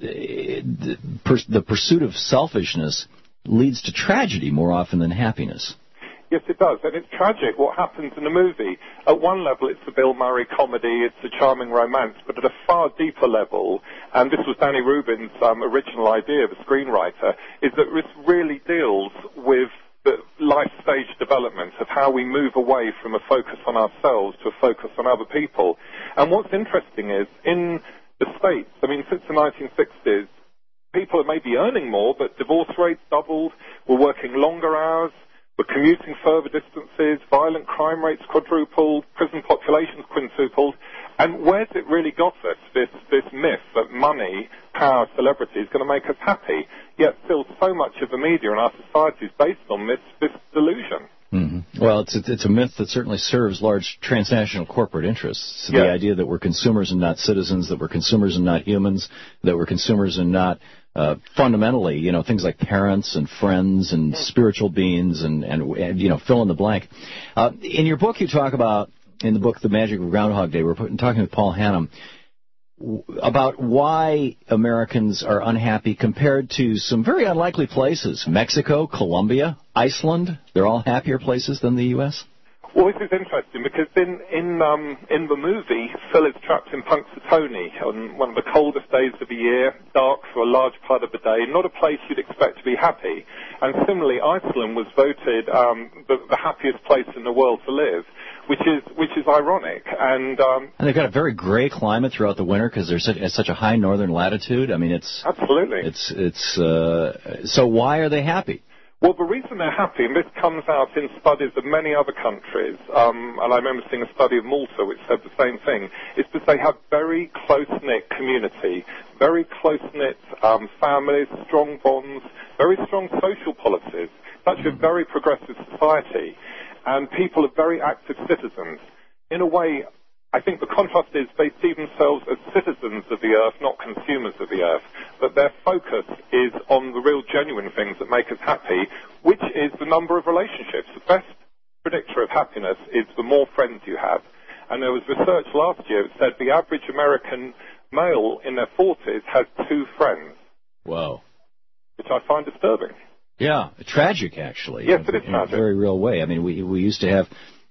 the pursuit of selfishness leads to tragedy more often than happiness. Yes, it does. And it's tragic what happens in the movie. At one level, it's a Bill Murray comedy, it's a charming romance, but at a far deeper level, and this was Danny Rubin's original idea, the screenwriter, is that this really deals with the life stage development of how we move away from a focus on ourselves to a focus on other people. And what's interesting is, in the States, I mean, since the 1960s, people are maybe earning more, but divorce rates doubled, we're working longer hours, we're commuting further distances, violent crime rates quadrupled, prison populations quintupled. And where's it really got us, this myth that money, power, celebrity is going to make us happy? Yet still so much of the media and our society is based on this delusion. Mm-hmm. Well, it's a myth that certainly serves large transnational corporate interests. Yeah. The idea that we're consumers and not citizens, that we're consumers and not humans, that we're consumers and not fundamentally, things like parents and friends and spiritual beings and fill in the blank. In your book, you talk about, in the book The Magic of Groundhog Day, we're talking with Paul Hannum about why Americans are unhappy compared to some very unlikely places. Mexico, Colombia, Iceland, they're all happier places than the U.S.? Well, this is interesting because in the movie, Phil is trapped in Punxsutawney on one of the coldest days of the year, dark for a large part of the day, not a place you'd expect to be happy. And similarly, Iceland was voted the happiest place in the world to live, which is ironic. And they've got a very gray climate throughout the winter because they're at such a high northern latitude. I mean, it's absolutely. So why are they happy? Well, the reason they're happy, and this comes out in studies of many other countries, and I remember seeing a study of Malta which said the same thing, is because they have very close-knit community, very close-knit families, strong bonds, very strong social policies. It's actually a very progressive society, and people are very active citizens. In a way, I think the contrast is they see themselves as citizens of the earth, not consumers of the earth, but their focus is on the real genuine things that make us happy, which is the number of relationships. The best predictor of happiness is the more friends you have. And there was research last year that said the average American male in their 40s has 2 friends. Wow. Which I find disturbing. Yeah, tragic, actually. Yes, it is tragic. In a very real way. I mean, we used to have...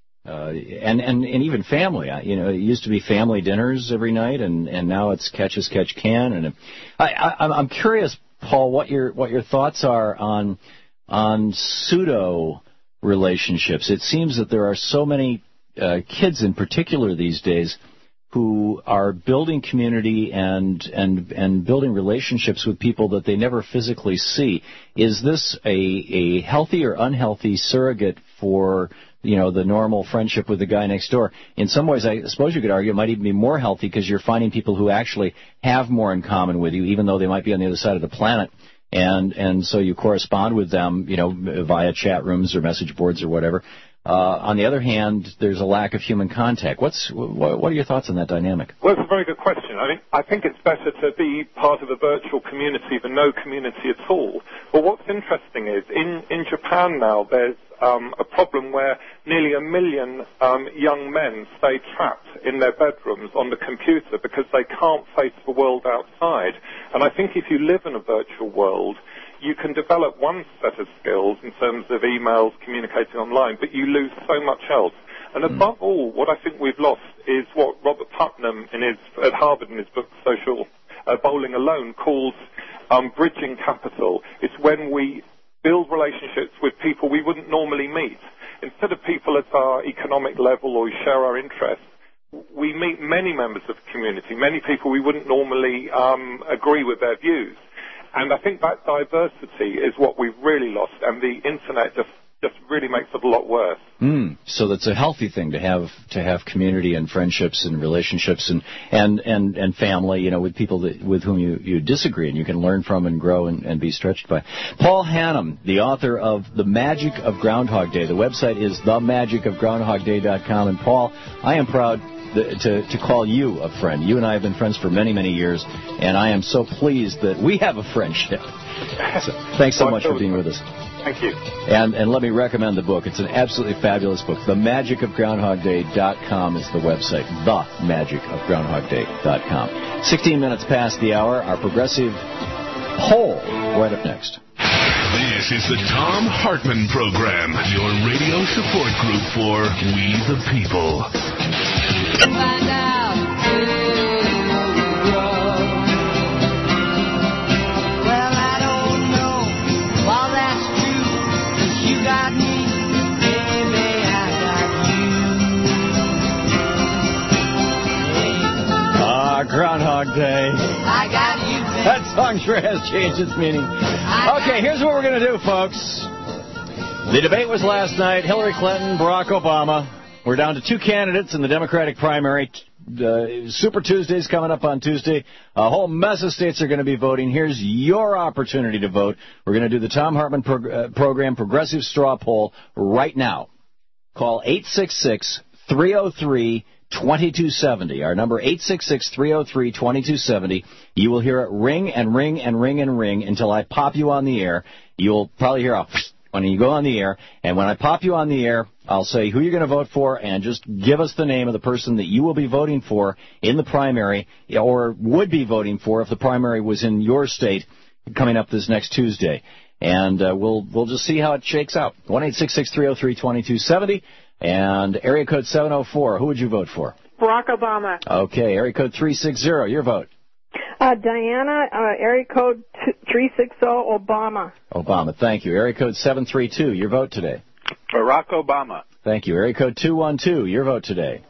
and even family, it used to be family dinners every night, and now it's catch as catch can. And I'm curious, Paul, what your thoughts are on pseudo relationships. It seems that there are so many kids, in particular these days, who are building community and building relationships with people that they never physically see. Is this a healthy or unhealthy surrogate for the normal friendship with the guy next door? In some ways, I suppose you could argue it might even be more healthy because you're finding people who actually have more in common with you, even though they might be on the other side of the planet. And so you correspond with them, via chat rooms or message boards or whatever. On the other hand, there's a lack of human contact. What are your thoughts on that dynamic? Well, it's a very good question. I think it's better to be part of a virtual community than no community at all. But what's interesting is in Japan now there's a problem where nearly 1 million young men stay trapped in their bedrooms on the computer because they can't face the world outside. And I think if you live in a virtual world, you can develop one set of skills in terms of emails, communicating online, but you lose so much else. And above all, what I think we've lost is what Robert Putnam at Harvard in his book Social Bowling Alone calls bridging capital. It's when we build relationships with people we wouldn't normally meet. Instead of people at our economic level or who share our interests, we meet many members of the community, many people we wouldn't normally agree with their views. And I think that diversity is what we've really lost, and the Internet just really makes it a lot worse. So that's a healthy thing to have community and friendships and relationships and family, you know, with people with whom you disagree and you can learn from and grow and be stretched by. Paul Hannum, the author of The Magic of Groundhog Day. The website is themagicofgroundhogday.com. And Paul, I am proud to call you a friend. You and I have been friends for many, many years, and I am so pleased that we have a friendship. So, thanks so much for being with us. Thank you. And let me recommend the book. It's an absolutely fabulous book. TheMagicOfGroundhogDay.com is the website. TheMagicOfGroundhogDay.com. 16 minutes past the hour. Our progressive poll right up next. This is the Thom Hartmann Program, your radio support group for We the People. Find out who you're wrong. Well, I don't know if all that's true, 'cause you got me, baby, I got you. Groundhog Day. I got you, baby. That song sure has changed its meaning. Okay, here's what we're going to do, folks. The debate was last night. Hillary Clinton, Barack Obama. We're down to two candidates in the Democratic primary. Super Tuesday's coming up on Tuesday. A whole mess of states are going to be voting. Here's your opportunity to vote. We're going to do the Thom Hartmann program Progressive Straw Poll right now. Call 866-303-2270. Our number, 866-303-2270. You will hear it ring and ring and ring and ring until I pop you on the air. You'll probably hear a when you go on the air, and when I pop you on the air, I'll say who you're going to vote for, and just give us the name of the person that you will be voting for in the primary, or would be voting for if the primary was in your state coming up this next Tuesday. And we'll just see how it shakes out. 1-866-303-2270 and area code 704. Who would you vote for? Barack Obama. Okay, area code 360. Your vote. Diana, area code 360, Obama. Obama, thank you. Area code 732, your vote today. Barack Obama. Thank you. Area code 212, your vote today.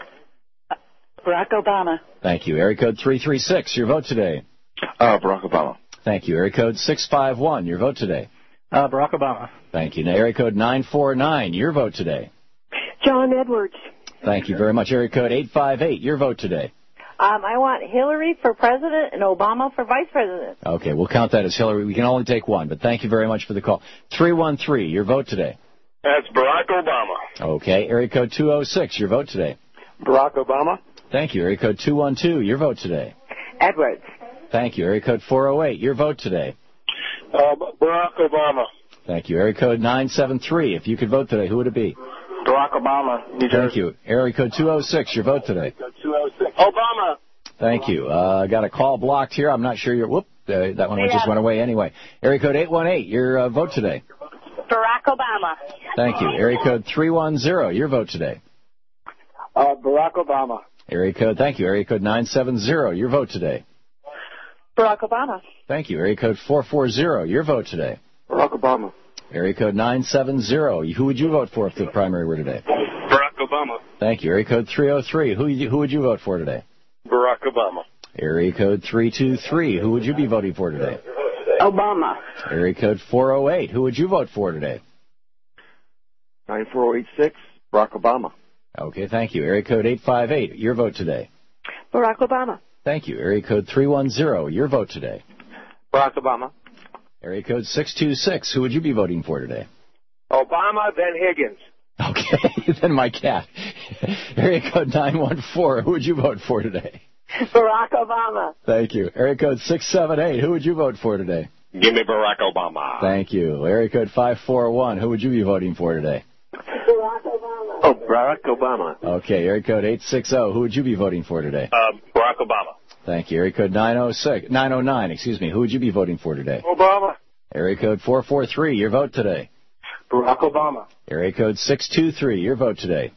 Barack Obama. Thank you. Area code 336, your vote today. Barack Obama. Thank you. Area code 651, your vote today. Barack Obama. Thank you. Now, area code 949, your vote today. John Edwards. Thank you very much. Area code 858, your vote today. I want Hillary for president and Obama for vice president. Okay, we'll count that as Hillary. We can only take one, but thank you very much for the call. 313, your vote today. That's Barack Obama. Okay, area code 206, your vote today. Barack Obama. Thank you. Area code 212, your vote today. Edwards. Thank you. Area code 408, your vote today. Barack Obama. Thank you. Area code 973, if you could vote today, who would it be? Barack Obama, New Jersey. Thank you. Area code 206, your vote today. 206. Obama. Thank you. Got a call blocked here. I'm not sure you're... Whoop, that one just went away anyway. Area code 818, your vote today. Barack Obama. Thank you. Area code 310, your vote today. Barack Obama. Area code, thank you. Area code 970, your vote today. Barack Obama. Thank you. Area code 440, your vote today. Barack Obama. Area code 970, who would you vote for if the primary were today? Barack Obama. Thank you. Area code 303, who would you vote for today? Barack Obama. Area code 323, who would you be voting for today? Obama. Area code 408, who would you vote for today? 94086, Barack Obama. Okay, thank you. Area code 858, your vote today. Barack Obama. Thank you. Area code 310, your vote today. Barack Obama. Area code 626, who would you be voting for today? Obama, then Higgins. Okay, then my cat. Area code 914, who would you vote for today? Barack Obama. Thank you. Area code 678, who would you vote for today? Give me Barack Obama. Thank you. Area code 541, who would you be voting for today? Barack Obama. Oh, Barack Obama. Okay, area code 860, who would you be voting for today? Barack Obama. Thank you. Area code 909, who would you be voting for today? Obama. Area code 443, your vote today. Barack Obama. Area code 623, your vote today.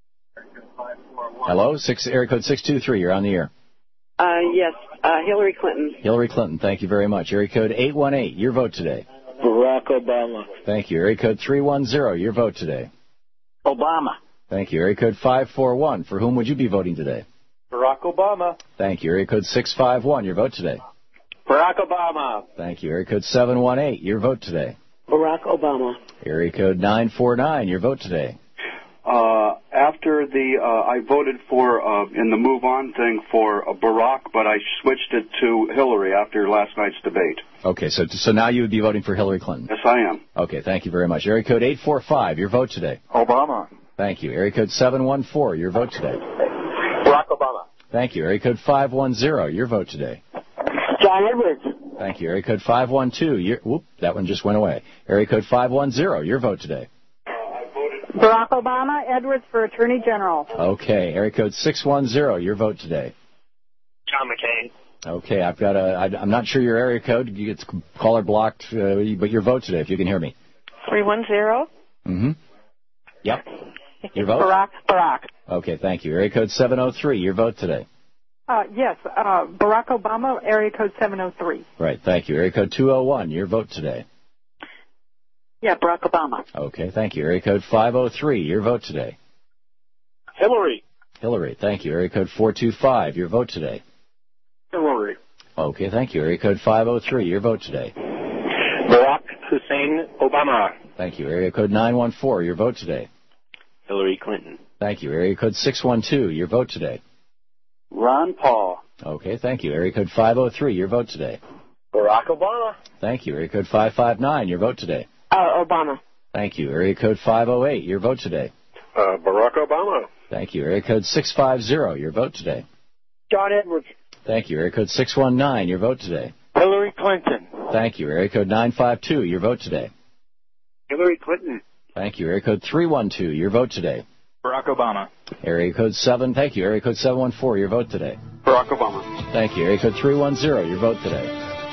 Hello, area code 623, you're on the air. Yes, Hillary Clinton. Hillary Clinton, thank you very much. Area code 818, your vote today. Barack Obama. Thank you. Area code 310, your vote today. Obama. Thank you. Area code 541, for whom would you be voting today? Barack Obama. Thank you. Area code 651, your vote today. Barack Obama. Thank you. Area code 718, your vote today. Barack Obama. Area code 949, your vote today. After I voted for, in the move on thing for Barack, but I switched it to Hillary after last night's debate. Okay, so now you would be voting for Hillary Clinton? Yes, I am. Okay, thank you very much. Area code 845, your vote today. Obama. Thank you. Area code 714, your vote today. Barack Obama. Thank you. Area code 510, your vote today. John Edwards. Thank you. Area code 512, that one just went away. Area code 510, your vote today. Barack Obama, Edwards for Attorney General. Okay. Area code 610, your vote today. John McCain. Okay, I'm not sure your area code. It's caller blocked, but your vote today, if you can hear me. 310. Mm-hmm. Yep. Your vote? Barack. Okay, thank you. Area code 703, your vote today. Yes, Barack Obama, area code 703. Right, thank you. Area code 201, your vote today. Yeah, Barack Obama. Okay, thank you. Area code 503, your vote today. Hillary. Hillary, thank you. Area code 425, your vote today. Hillary. Okay, thank you. Area code 503, your vote today. Barack Hussein Obama. Thank you. Area code 914, your vote today. Hillary Clinton. Thank you. Area code 612, your vote today. Ron Paul. Okay, thank you. Area code 503, your vote today. Barack Obama. Thank you. Area code 559, your vote today. Obama. Thank you. Area code 508, your vote today. Barack Obama. Thank you. Area code 650, your vote today. John Edwards. Thank you. Area code 619, your vote today. Hillary Clinton. Thank you. Area code 952, your vote today. Hillary Clinton. Thank you. Area code 312, your vote today. Barack Obama. Area code 7, thank you. Area code 714, your vote today. Barack Obama. Thank you. Area code 310, your vote today.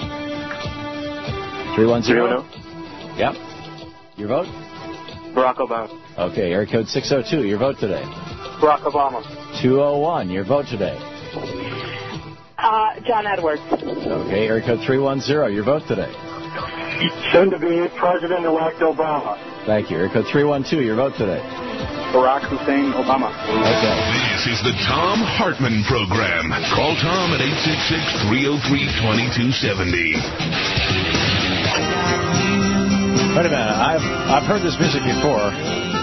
310? Yep. Your vote? Barack Obama. Okay. Area code 602, your vote today. Barack Obama. 201, your vote today. John Edwards. Okay. Area code 310, your vote today. Soon to be President-elect Obama. Thank you. Area code 312, your vote today. Barack Hussein Obama. Okay. This is the Tom Hartman Program. Call Tom at 866-303-2270. Wait a minute. I've heard this music before.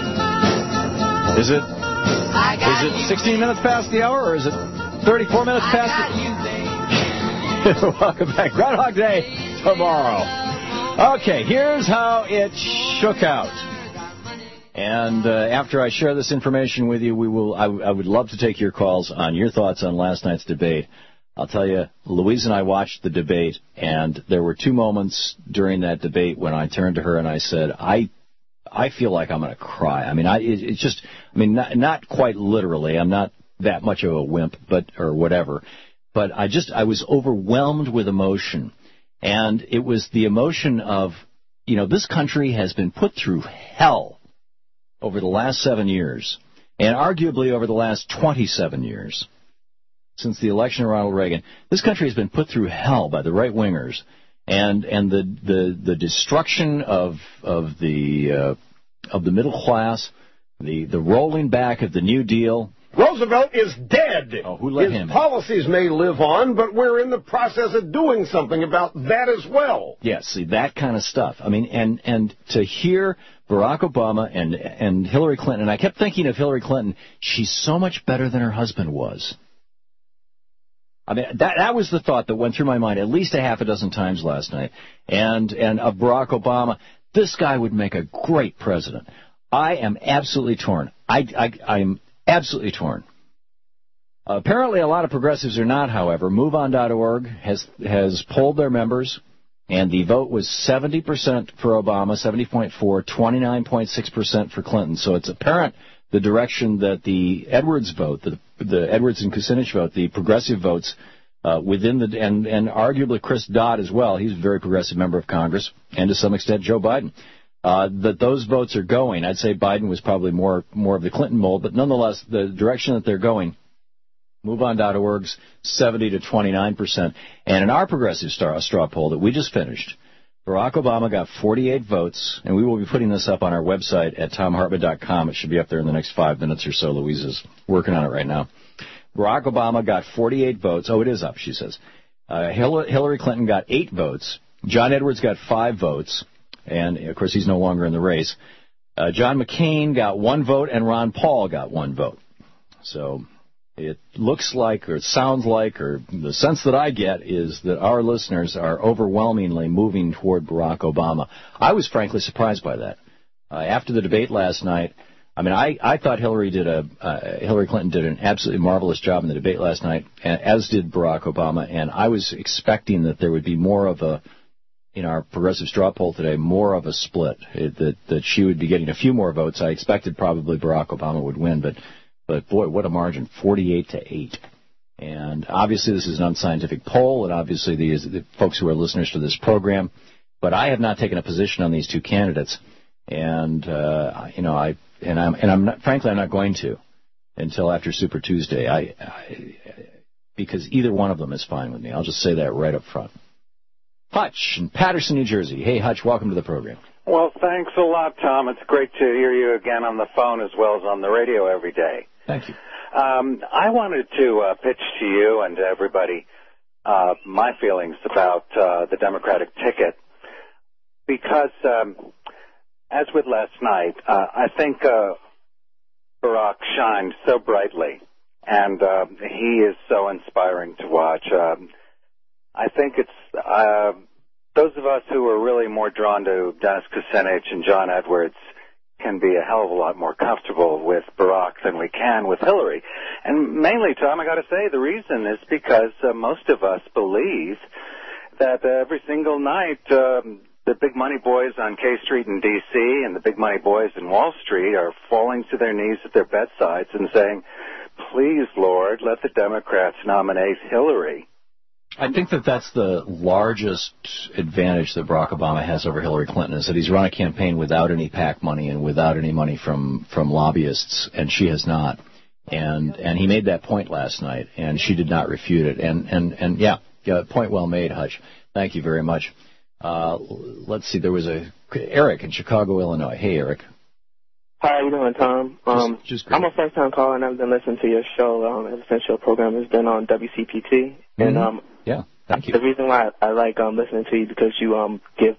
Is it 16 minutes past the hour, or is it 34 minutes past the... Welcome back. Groundhog Day tomorrow. Okay, here's how it shook out. And after I share this information with you, I would love to take your calls on your thoughts on last night's debate. I'll tell you, Louise and I watched the debate, and there were two moments during that debate when I turned to her and I said, I feel like I'm going to cry. I mean, not quite literally. I'm not that much of a wimp, or whatever. But I was overwhelmed with emotion. And it was the emotion of, this country has been put through hell over the last 7 years, and arguably over the last 27 years. Since the election of Ronald Reagan, this country has been put through hell by the right-wingers, and the destruction of the middle class, the rolling back of the New Deal. Roosevelt is dead. Oh, who let him? His policies may live on, but we're in the process of doing something about that as well. Yes, see, that kind of stuff. I mean, and to hear Barack Obama and Hillary Clinton, and I kept thinking of Hillary Clinton, she's so much better than her husband was. I mean, that was the thought that went through my mind at least a half a dozen times last night. And of Barack Obama, this guy would make a great president. I am absolutely torn. I'm absolutely torn. Apparently, a lot of progressives are not, however. MoveOn.org has polled their members, and the vote was 70% for Obama, 70.4, 29.6% for Clinton. So it's apparent the direction that the Edwards vote, the Edwards and Kucinich vote, the progressive votes, within the and arguably Chris Dodd as well. He's a very progressive member of Congress, and to some extent Joe Biden. That those votes are going. I'd say Biden was probably more of the Clinton mold, but nonetheless, the direction that they're going. MoveOn.org's 70 to 29%, and in our progressive straw poll that we just finished, Barack Obama got 48 votes, and we will be putting this up on our website at TomHartman.com. It should be up there in the next 5 minutes or so. Louise is working on it right now. Barack Obama got 48 votes. Oh, it is up, she says. Hillary Clinton got 8 votes. John Edwards got 5 votes, and, of course, he's no longer in the race. John McCain got 1 vote, and Ron Paul got 1 vote. So it looks like, or it sounds like, or the sense that I get is that our listeners are overwhelmingly moving toward Barack Obama. I was frankly surprised by that. After the debate last night, I mean, I thought Hillary Clinton did an absolutely marvelous job in the debate last night, as did Barack Obama, and I was expecting that there would be more of a, in our progressive straw poll today, more of a split, that she would be getting a few more votes. I expected probably Barack Obama would win, but boy, what a margin, 48 to 8. And obviously this is an unscientific poll, and obviously the folks who are listeners to this program, but I have not taken a position on these two candidates, and I'm not going to until after Super Tuesday. Because either one of them is fine with me. I'll just say that right up front. Hutch in Patterson, New Jersey. Hey, Hutch, welcome to the program. Well, thanks a lot, Tom. It's great to hear you again on the phone as well as on the radio every day. Thank you. I wanted to pitch to you and to everybody my feelings about the Democratic ticket because, as with last night, I think Barack shined so brightly, and he is so inspiring to watch. I think it's those of us who are really more drawn to Dennis Kucinich and John Edwards can be a hell of a lot more comfortable with Barack than we can with Hillary. And mainly, Tom, I got to say, the reason is because most of us believe that every single night the big money boys on K Street in D.C. and the big money boys in Wall Street are falling to their knees at their bedsides and saying, please, Lord, let the Democrats nominate Hillary. I think that that's the largest advantage that Barack Obama has over Hillary Clinton is that he's run a campaign without any PAC money and without any money from lobbyists, and she has not. And he made that point last night, and she did not refute it. And yeah, point well made, Hutch. Thank you very much. Let's see, there was Eric in Chicago, Illinois. Hey, Eric. Hi, how you doing, Tom? Just great. I'm a first-time caller, and I've been listening to your show ever since your program has been on WCPT. And yeah, thank you. The reason why I like listening to you because you give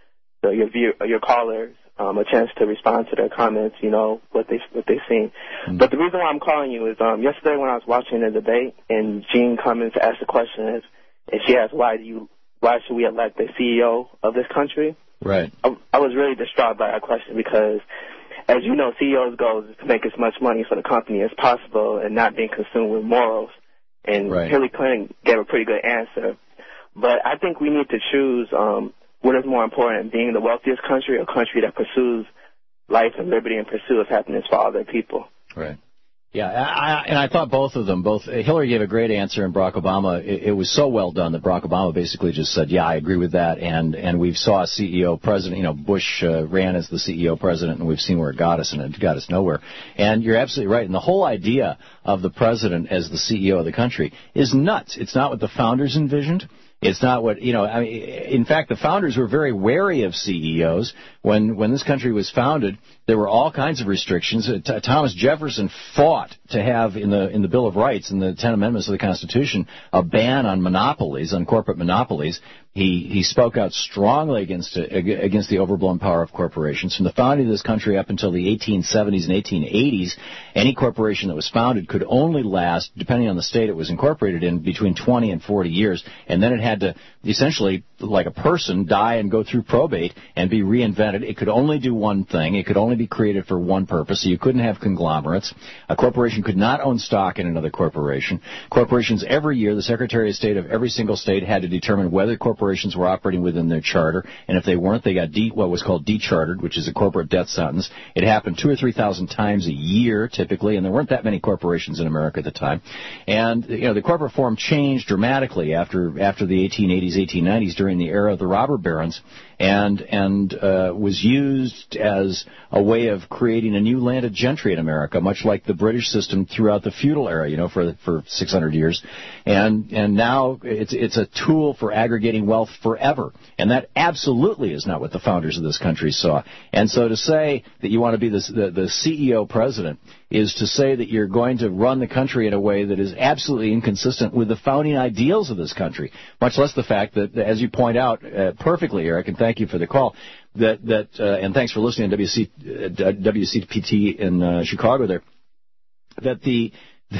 your callers a chance to respond to their comments, what they've seen. But the reason why I'm calling you is yesterday when I was watching the debate and Jean Cummins asked the question and she asked why should we elect the CEO of this country? Right. I was really distraught by that question because, as you know, CEO's goal is to make as much money for the company as possible and not being consumed with morals. And right. Hillary Clinton gave a pretty good answer. But I think we need to choose what is more important, being the wealthiest country or a country that pursues life and liberty and pursues happiness for all their people. Right. Yeah, I thought both Hillary gave a great answer, and Barack Obama, it was so well done that Barack Obama basically just said, yeah, I agree with that, and we saw a CEO president, Bush ran as the CEO president, and we've seen where it got us, and it got us nowhere. And you're absolutely right, and the whole idea of the president as the CEO of the country is nuts. It's not what the founders envisioned. It's not what, in fact, the founders were very wary of CEOs. When this country was founded, there were all kinds of restrictions. Thomas Jefferson fought to have in the Bill of Rights, in the 10 Amendments of the Constitution, a ban on monopolies, on corporate monopolies. He spoke out strongly against the overblown power of corporations. From the founding of this country up until the 1870s and 1880s, any corporation that was founded could only last, depending on the state it was incorporated in, between 20 and 40 years, and then it had to essentially, like a person, die and go through probate and be reinvented. It could only do one thing. It could only be created for one purpose, so you couldn't have conglomerates. A corporation could not own stock in another corporation. Corporations every year, the Secretary of State of every single state had to determine whether corporations corporations were operating within their charter, and if they weren't, they got what was called dechartered, which is a corporate death sentence. It happened 2,000 or 3,000 times a year, typically, and there weren't that many corporations in America at the time. And the corporate form changed dramatically after the 1880s, 1890s, during the era of the robber barons, and was used as a way of creating a new landed gentry in America, much like the British system throughout the feudal era, for 600 years. And now it's a tool for aggregating wealth forever. And that absolutely is not what the founders of this country saw. And so to say that you want to be the CEO president is to say that you're going to run the country in a way that is absolutely inconsistent with the founding ideals of this country, much less the fact that, as you point out perfectly, Eric, and thank you for the call, and thanks for listening to WCPT in Chicago there, that the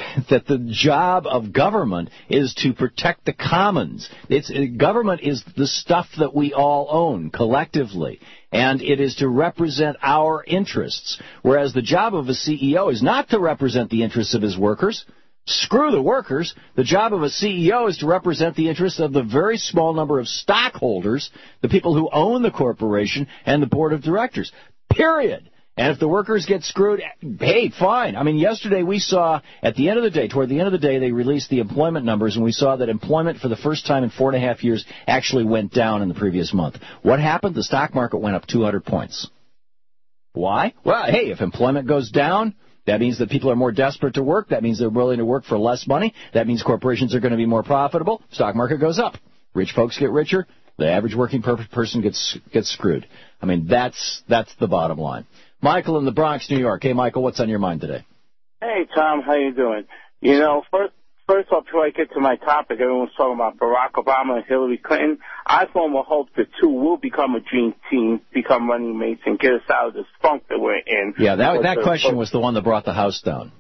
job of government is to protect the commons. Government is the stuff that we all own collectively, and it is to represent our interests, whereas the job of a CEO is not to represent the interests of his workers. Screw the workers. The job of a CEO is to represent the interests of the very small number of stockholders, the people who own the corporation, and the board of directors. Period. And if the workers get screwed, hey, fine. I mean, yesterday we saw, toward the end of the day, they released the employment numbers, and we saw that employment for the first time in 4.5 years actually went down in the previous month. What happened? The stock market went up 200 points. Why? Well, hey, if employment goes down, that means that people are more desperate to work. That means they're willing to work for less money. That means corporations are going to be more profitable. Stock market goes up. Rich folks get richer. The average working person gets screwed. I mean, that's the bottom line. Michael in the Bronx, New York. Hey, Michael, what's on your mind today? Hey, Tom, how you doing? First off, before I get to my topic, everyone's talking about Barack Obama and Hillary Clinton. I form a hope the two will become a dream team, become running mates, and get us out of this funk that we're in. Yeah, that question was the one that brought the house down.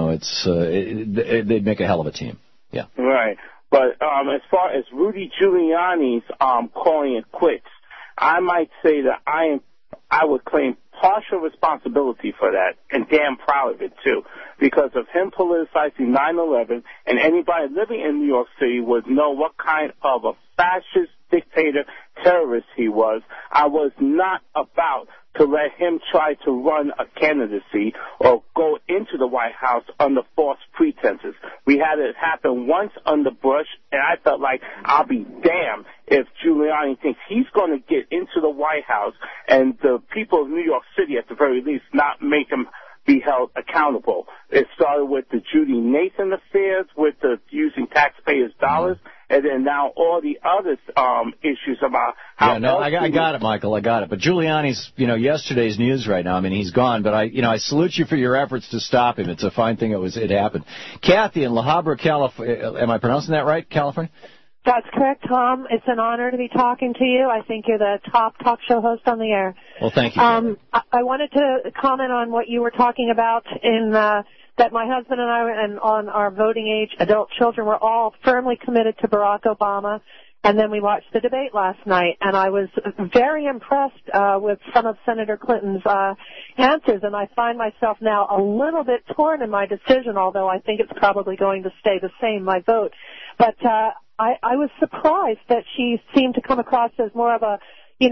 They'd make a hell of a team. Yeah. Right. But as far as Rudy Giuliani's calling it quits, I might say that I would claim partial responsibility for that, and damn proud of it, too, because of him politicizing 9/11, and anybody living in New York City would know what kind of a fascist dictator terrorist he was. I was not about to let him try to run a candidacy or go into the White House under false pretenses. We had it happen once under Bush, and I felt like I'll be damned if Giuliani thinks he's going to get into the White House and the people of New York City, at the very least, not make him be held accountable. It started with the Judy Nathan affairs, with the using taxpayers' dollars, and then now all the other issues about how... Yeah, no, I got it, Michael, I got it. But Giuliani's, yesterday's news right now. I mean, he's gone, but I salute you for your efforts to stop him. It's a fine thing it happened. Kathy in La Habra, California. Am I pronouncing that right, California? That's correct, Tom. It's an honor to be talking to you. I think you're the top talk show host on the air. Well, thank you. I wanted to comment on what you were talking about in that my husband and I and on our voting age adult children were all firmly committed to Barack Obama. And then we watched the debate last night, and I was very impressed with some of Senator Clinton's answers, and I find myself now a little bit torn in my decision, although I think it's probably going to stay the same, my vote. But I was surprised that she seemed to come across as more of a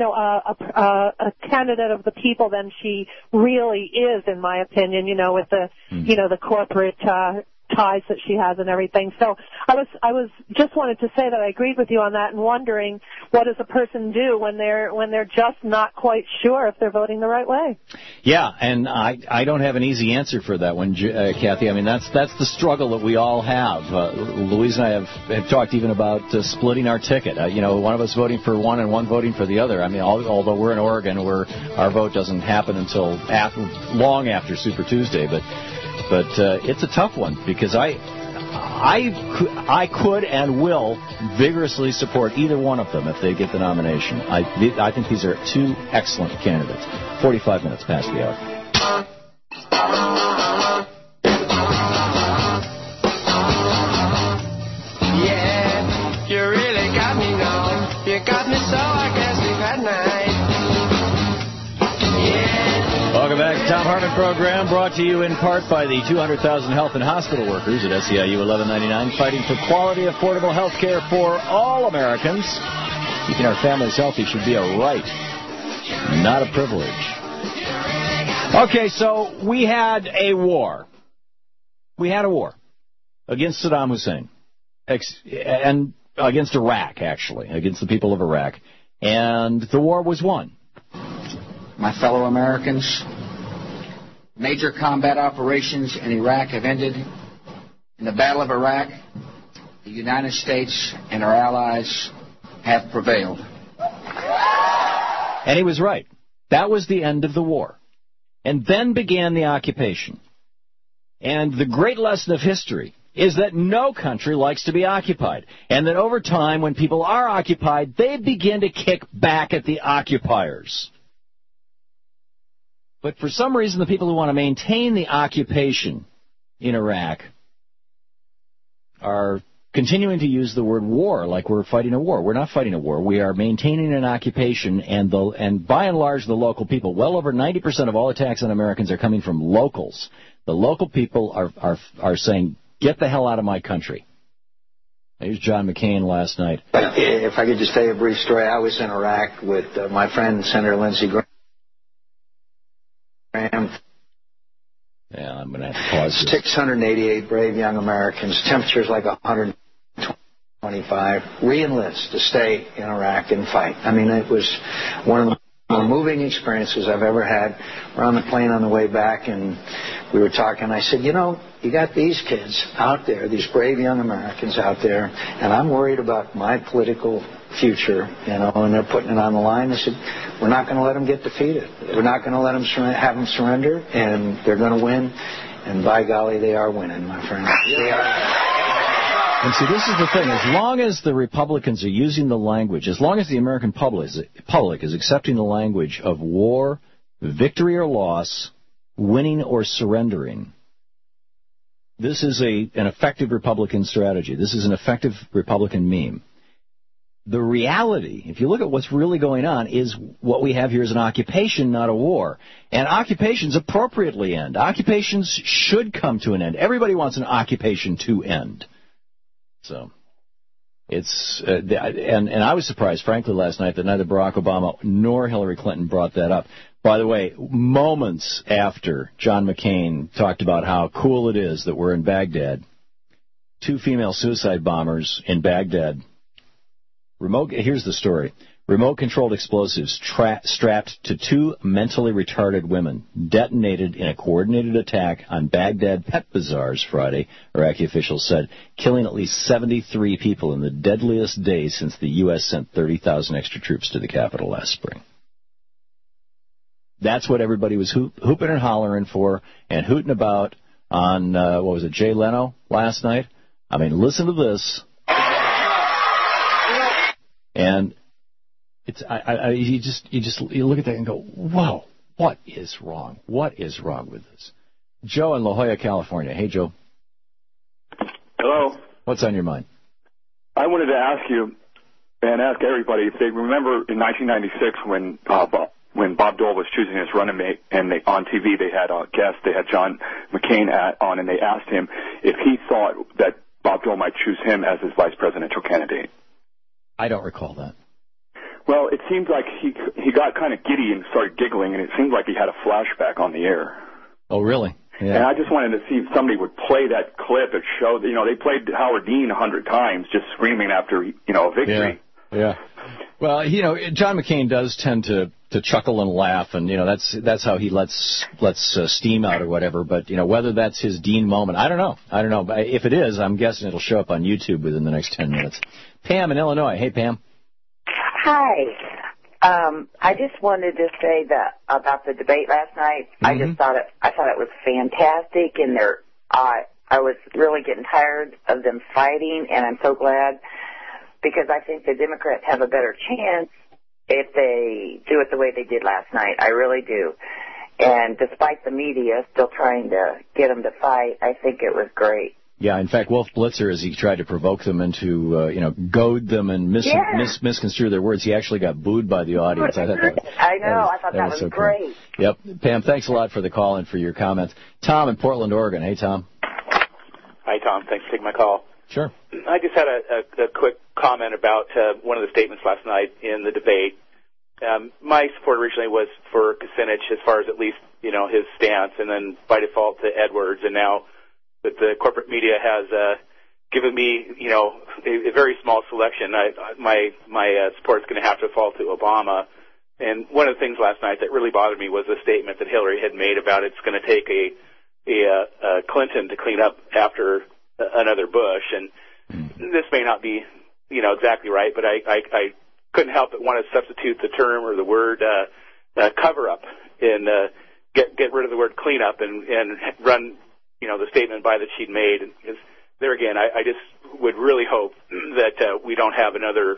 candidate of the people than she really is, in my opinion, with the, the corporate ties that she has and everything. So I was just wanted to say that I agreed with you on that, and wondering what does a person do when they're just not quite sure if they're voting the right way. Yeah, and I don't have an easy answer for that one, Kathy. I mean, that's the struggle that we all have. Louise and I have talked even about splitting our ticket. One of us voting for one and one voting for the other. I mean, although we're in Oregon, where our vote doesn't happen until long after Super Tuesday, but it's a tough one, because I could and will vigorously support either one of them if they get the nomination. I think these are two excellent candidates. 45 minutes past the hour. Yeah, you really got me now. You got me so I guess we've had night. Welcome back to the Tom Hartman Program, brought to you in part by the 200,000 health and hospital workers at SEIU 1199, fighting for quality, affordable health care for all Americans. Keeping our families healthy should be a right, not a privilege. Okay, so we had a war. We had a war against Saddam Hussein, and against Iraq, actually, against the people of Iraq. And the war was won. My fellow Americans, major combat operations in Iraq have ended. In the Battle of Iraq, the United States and our allies have prevailed. And he was right. That was the end of the war. And then began the occupation. And the great lesson of history is that no country likes to be occupied. And that over time, when people are occupied, they begin to kick back at the occupiers. But for some reason, the people who want to maintain the occupation in Iraq are continuing to use the word war like we're fighting a war. We're not fighting a war. We are maintaining an occupation, and by and large, the local people, well over 90% of all attacks on Americans are coming from locals. The local people are saying, get the hell out of my country. Here's John McCain last night. If I could just tell you a brief story. I was in Iraq with my friend, Senator Lindsey Graham. Yeah, I'm going to have to pause this. 688 brave young Americans. Temperatures like 125. Re-enlist to stay in Iraq and fight. I mean, it was one of the more moving experiences I've ever had. We're on the plane on the way back, and we were talking. I said, you got these kids out there, these brave young Americans out there, and I'm worried about my political future, and they're putting it on the line. I said, we're not going to let them get defeated. We're not going to let them have them surrender, and they're going to win. And by golly, they are winning, my friend. They are. And see, this is the thing. As long as the Republicans are using the language, as long as the American public is accepting the language of war, victory or loss, winning or surrendering, this is an effective Republican strategy. This is an effective Republican meme. The reality, if you look at what's really going on, is what we have here is an occupation, not a war. And occupations appropriately end. Occupations should come to an end. Everybody wants an occupation to end. So it's and I was surprised, frankly, last night that neither Barack Obama nor Hillary Clinton brought that up. By the way, moments after John McCain talked about how cool it is that we're in Baghdad, 2 female suicide bombers in Baghdad. Here's the story. Remote-controlled explosives strapped to 2 mentally retarded women detonated in a coordinated attack on Baghdad pet bazaars Friday, Iraqi officials said, killing at least 73 people in the deadliest day since the U.S. sent 30,000 extra troops to the capital last spring. That's what everybody was hooping and hollering for and hooting about on, Jay Leno last night? I mean, listen to this. And you look at that and go, whoa, what is wrong? What is wrong with this? Joe in La Jolla, California. Hey, Joe. Hello. What's on your mind? I wanted to ask you and ask everybody if they remember in 1996 when Bob Dole was choosing his running mate, and on TV they had a guest, they had John McCain on, and they asked him if he thought that Bob Dole might choose him as his vice presidential candidate. I don't recall that. Well, it seemed like he got kind of giddy and started giggling, and it seemed like he had a flashback on the air. Oh, really? Yeah. And I just wanted to see if somebody would play that clip that showed, they played Howard Dean 100 times just screaming after, a victory. Yeah. Well, John McCain does tend to chuckle and laugh, and, that's how he lets steam out or whatever. But, whether that's his Dean moment, I don't know. If it is, I'm guessing it'll show up on YouTube within the next 10 minutes. Pam in Illinois. Hey, Pam. Hi. I just wanted to say that about the debate last night. Mm-hmm. I thought it was fantastic, and I was really getting tired of them fighting, and I'm so glad because I think the Democrats have a better chance if they do it the way they did last night. I really do. And despite the media still trying to get them to fight, I think it was great. Yeah, in fact, Wolf Blitzer, as he tried to provoke them into, goad them and misconstrue their words, he actually got booed by the audience. I thought that was great. Cool. Yep. Pam, thanks a lot for the call and for your comments. Tom in Portland, Oregon. Hey, Tom. Hi, Tom. Thanks for taking my call. Sure. I just had a quick comment about one of the statements last night in the debate. My support originally was for Kucinich as far as at least, his stance, and then by default to Edwards. And now that the corporate media has given me, a very small selection, my support is going to have to fall to Obama. And one of the things last night that really bothered me was the statement that Hillary had made about it's going to take a Clinton to clean up after another Bush. And this may not be, exactly right, but I couldn't help but want to substitute the term or the word cover up and get rid of the word clean up and run, the statement by that she'd made. And there again, I just would really hope that we don't have another,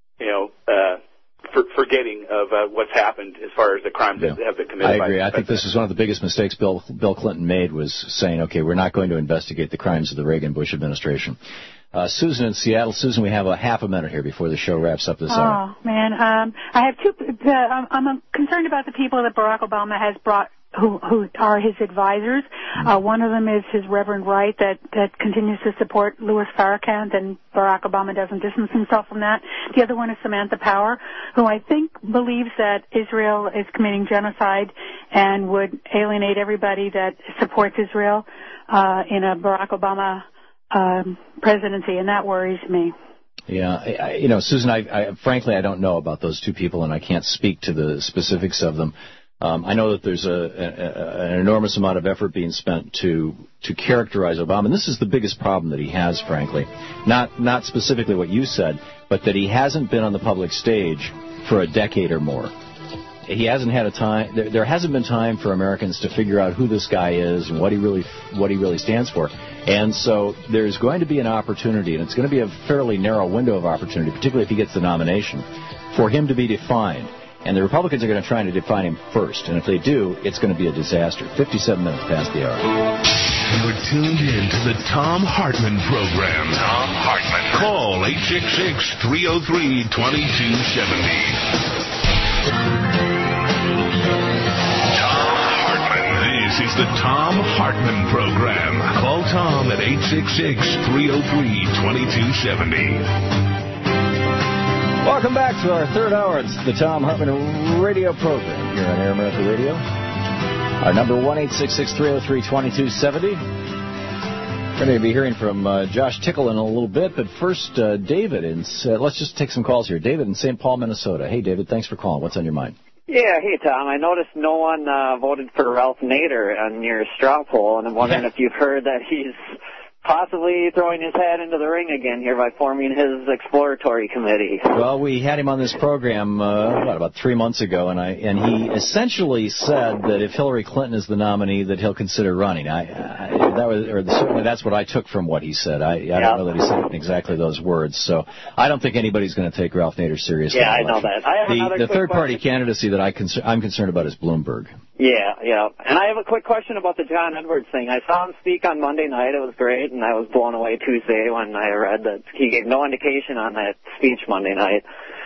forgetting of what's happened as far as the crimes that have been committed. I agree. I think this is one of the biggest mistakes Bill Clinton made, was saying, okay, we're not going to investigate the crimes of the Reagan-Bush administration. Susan in Seattle. Susan, we have a half a minute here before the show wraps up this hour. Oh, man. I have two. I'm concerned about the people that Barack Obama has brought who are his advisors. One of them is his Reverend Wright that continues to support Louis Farrakhan, and Barack Obama doesn't distance himself from that. The other one is Samantha Power, who I think believes that Israel is committing genocide and would alienate everybody that supports Israel in a Barack Obama presidency, and that worries me. Yeah, Susan, frankly, I don't know about those two people, and I can't speak to the specifics of them. I know that there's an enormous amount of effort being spent to characterize Obama, and this is the biggest problem that he has, frankly. Not specifically what you said, but that he hasn't been on the public stage for a decade or more. He hasn't had a time. There hasn't been time for Americans to figure out who this guy is and what he really stands for. And so there's going to be an opportunity, and it's going to be a fairly narrow window of opportunity, particularly if he gets the nomination, for him to be defined. And the Republicans are going to try to define him first. And if they do, it's going to be a disaster. 57 minutes past the hour. You're tuned in to the Thom Hartmann Program. Thom Hartmann. Call 866-303-2270. Thom Hartmann. This is the Thom Hartmann Program. Call Tom at 866-303-2270. Welcome back to our third hour. It's the Thom Hartmann radio program here on Air America Radio. Our number 1-866-303-2270. We're going to be hearing from Josh Tickle in a little bit, but first, David, let's just take some calls here. David in St. Paul, Minnesota. Hey, David, thanks for calling. What's on your mind? Yeah, hey, Tom. I noticed no one voted for Ralph Nader on your straw poll, and I'm wondering if you've heard that he's possibly throwing his hat into the ring again here by forming his exploratory committee. Well, we had him on this program about 3 months ago, and he essentially said that if Hillary Clinton is the nominee, that he'll consider running. Certainly that's what I took from what he said. I don't know that he said it in exactly those words. So I don't think anybody's going to take Ralph Nader seriously. Yeah, I know that. The third-party candidacy that I'm concerned about is Bloomberg. Yeah. And I have a quick question about the John Edwards thing. I saw him speak on Monday night. It was great, and I was blown away Tuesday when I read that he gave no indication on that speech Monday night.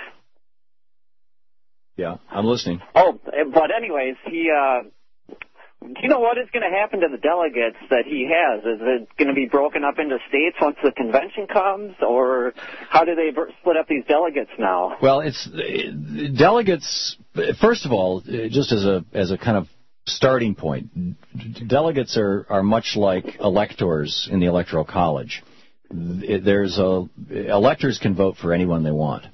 Yeah, I'm listening. Oh, but anyways, do you know what is going to happen to the delegates that he has? Is it going to be broken up into states once the convention comes, or how do they split up these delegates now? Well, it's delegates. First of all, just as a kind of starting point, delegates are much like electors in the Electoral College. Electors can vote for anyone they want.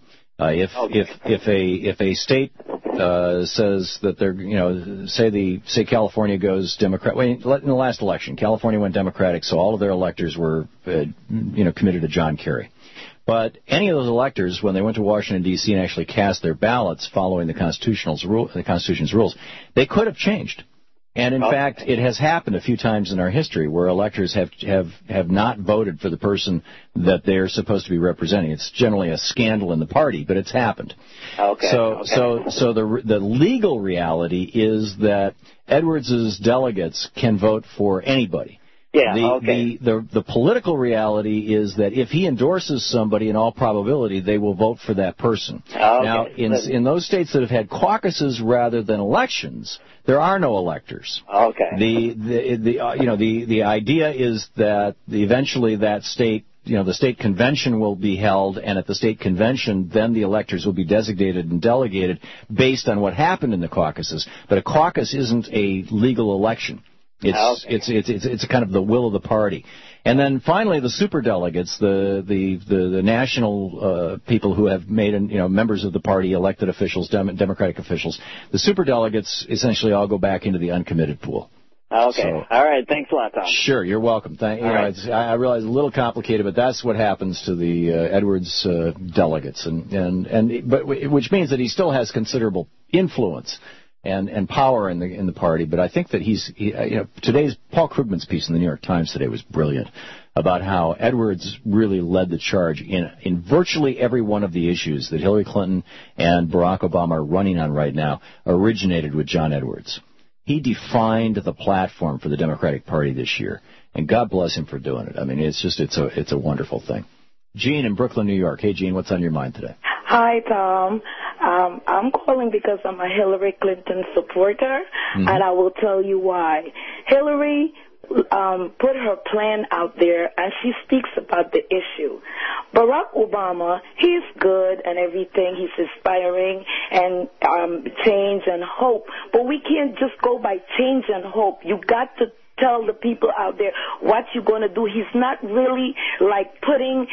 If a state says that they're, say California goes Democrat. In the last election, California went Democratic, so all of their electors were, committed to John Kerry. But any of those electors, when they went to Washington, D.C. and actually cast their ballots following the Constitution's rules, they could have changed. And, in fact, it has happened a few times in our history where electors have not voted for the person that they're supposed to be representing. It's generally a scandal in the party, but it's happened. So the legal reality is that Edwards's delegates can vote for anybody. The political reality is that if he endorses somebody, in all probability, they will vote for that person. Now, in those states that have had caucuses rather than elections, there are no electors. The idea is that eventually that state the state convention will be held, and at the state convention, then the electors will be designated and delegated based on what happened in the caucuses. But a caucus isn't a legal election. It's a kind of the will of the party. And then finally, the superdelegates, the national people who have made members of the party, elected officials, Democratic officials. The superdelegates essentially all go back into the uncommitted pool. Okay. So, all right. Thanks a lot, Tom. Sure. You're welcome. I realize it's a little complicated, but that's what happens to the Edwards delegates, but which means that he still has considerable influence and power in the party. But I think that today's Paul Krugman's piece in the New York Times today was brilliant about how Edwards really led the charge in virtually every one of the issues that Hillary Clinton and Barack Obama are running on right now originated with John Edwards. He defined the platform for the Democratic Party this year, and God bless him for doing it. I mean, it's a wonderful thing. Jean in Brooklyn, New York. Hey, Jean, what's on your mind today? Hi, Tom. I'm calling because I'm a Hillary Clinton supporter, and I will tell you why. Hillary put her plan out there, and she speaks about the issue. Barack Obama, he's good and everything. He's inspiring and change and hope. But we can't just go by change and hope. You got to tell the people out there what you're going to do. He's not really like putting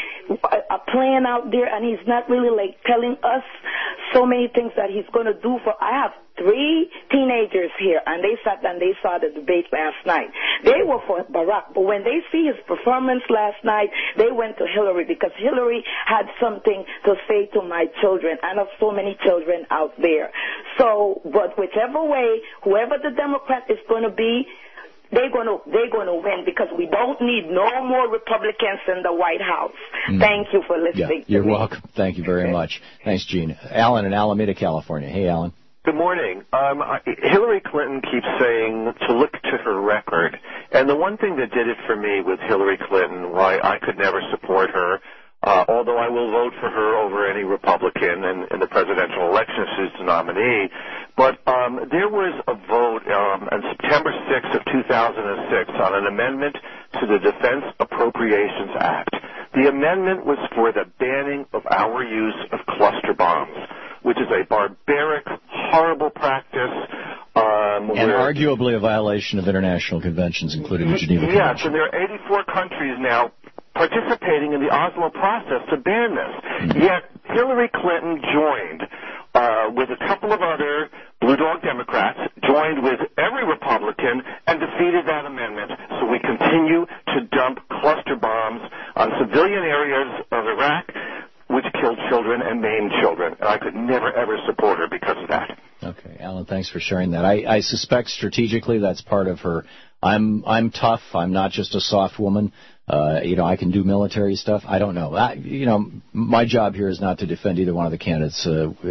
a plan out there, and he's not really like telling us so many things that he's going to do. I have 3 teenagers here, and they sat and they saw the debate last night. They were for Barack, but when they see his performance last night, they went to Hillary because Hillary had something to say to my children, and of so many children out there. So, but whichever way, whoever the Democrat is going to be, they're going to win because we don't need no more Republicans in the White House. Thank you for listening. You're welcome. Thank you very much. Thanks, Gene. Alan in Alameda, California. Hey, Alan. Good morning. Hillary Clinton keeps saying to look to her record. And the one thing that did it for me with Hillary Clinton, why I could never support her, although I will vote for her over any Republican in the presidential election if she's the nominee, but there was a vote on September 6th of 2006 on an amendment to the Defense Appropriations Act. The amendment was for the banning of our use of cluster bombs, which is a barbaric, horrible practice. And arguably a violation of international conventions, including the Geneva Convention. Yes, and there are 84 countries now participating in the Oslo process to ban this. Yet Hillary Clinton joined with a couple of other Blue Dog Democrats, joined with every Republican, and defeated that amendment. So we continue to dump cluster bombs on civilian areas of Iraq, which killed children and maimed children. And I could never, ever support her because of that. Okay, Alan, thanks for sharing that. I suspect strategically that's part of her. I'm tough. I'm not just a soft woman. I can do military stuff. I don't know. My job here is not to defend either one of the candidates.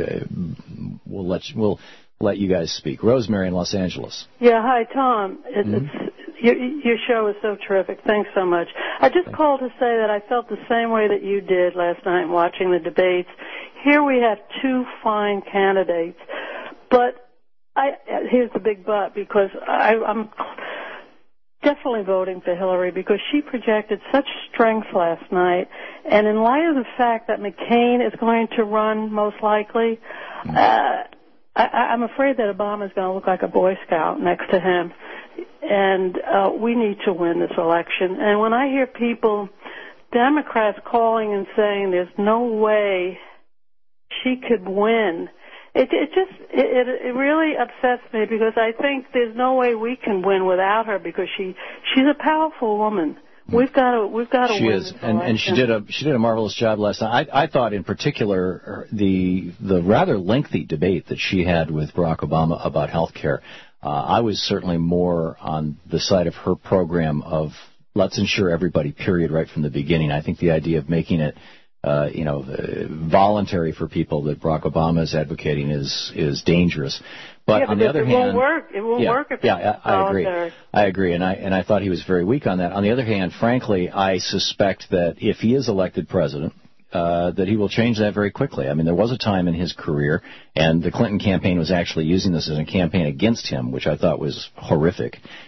We'll let you guys speak. Rosemary in Los Angeles. Yeah, hi, Tom. Your show is so terrific. Thanks so much. I just called to say that I felt the same way that you did last night watching the debates. Here we have 2 fine candidates, but here's the big but, because I'm definitely voting for Hillary because she projected such strength last night, and in light of the fact that McCain is going to run most likely, I'm afraid that Obama is going to look like a Boy Scout next to him, and we need to win this election. And when I hear people, Democrats calling and saying there's no way she could win, it really upsets me because I think there's no way we can win without her because she's a powerful woman. We've got to win. She is, and she did a marvelous job last night. I thought in particular the rather lengthy debate that she had with Barack Obama about health care. I was certainly more on the side of her program of let's insure everybody, period, right from the beginning. I think the idea of making it voluntary for people that Barack Obama is advocating is dangerous. But on the other hand, it won't work if it's voluntary. I agree, and I thought he was very weak on that. On the other hand, frankly, I suspect that if he is elected president, that he will change that very quickly. I mean, there was a time in his career, and the Clinton campaign was actually using this as a campaign against him, which I thought was horrific,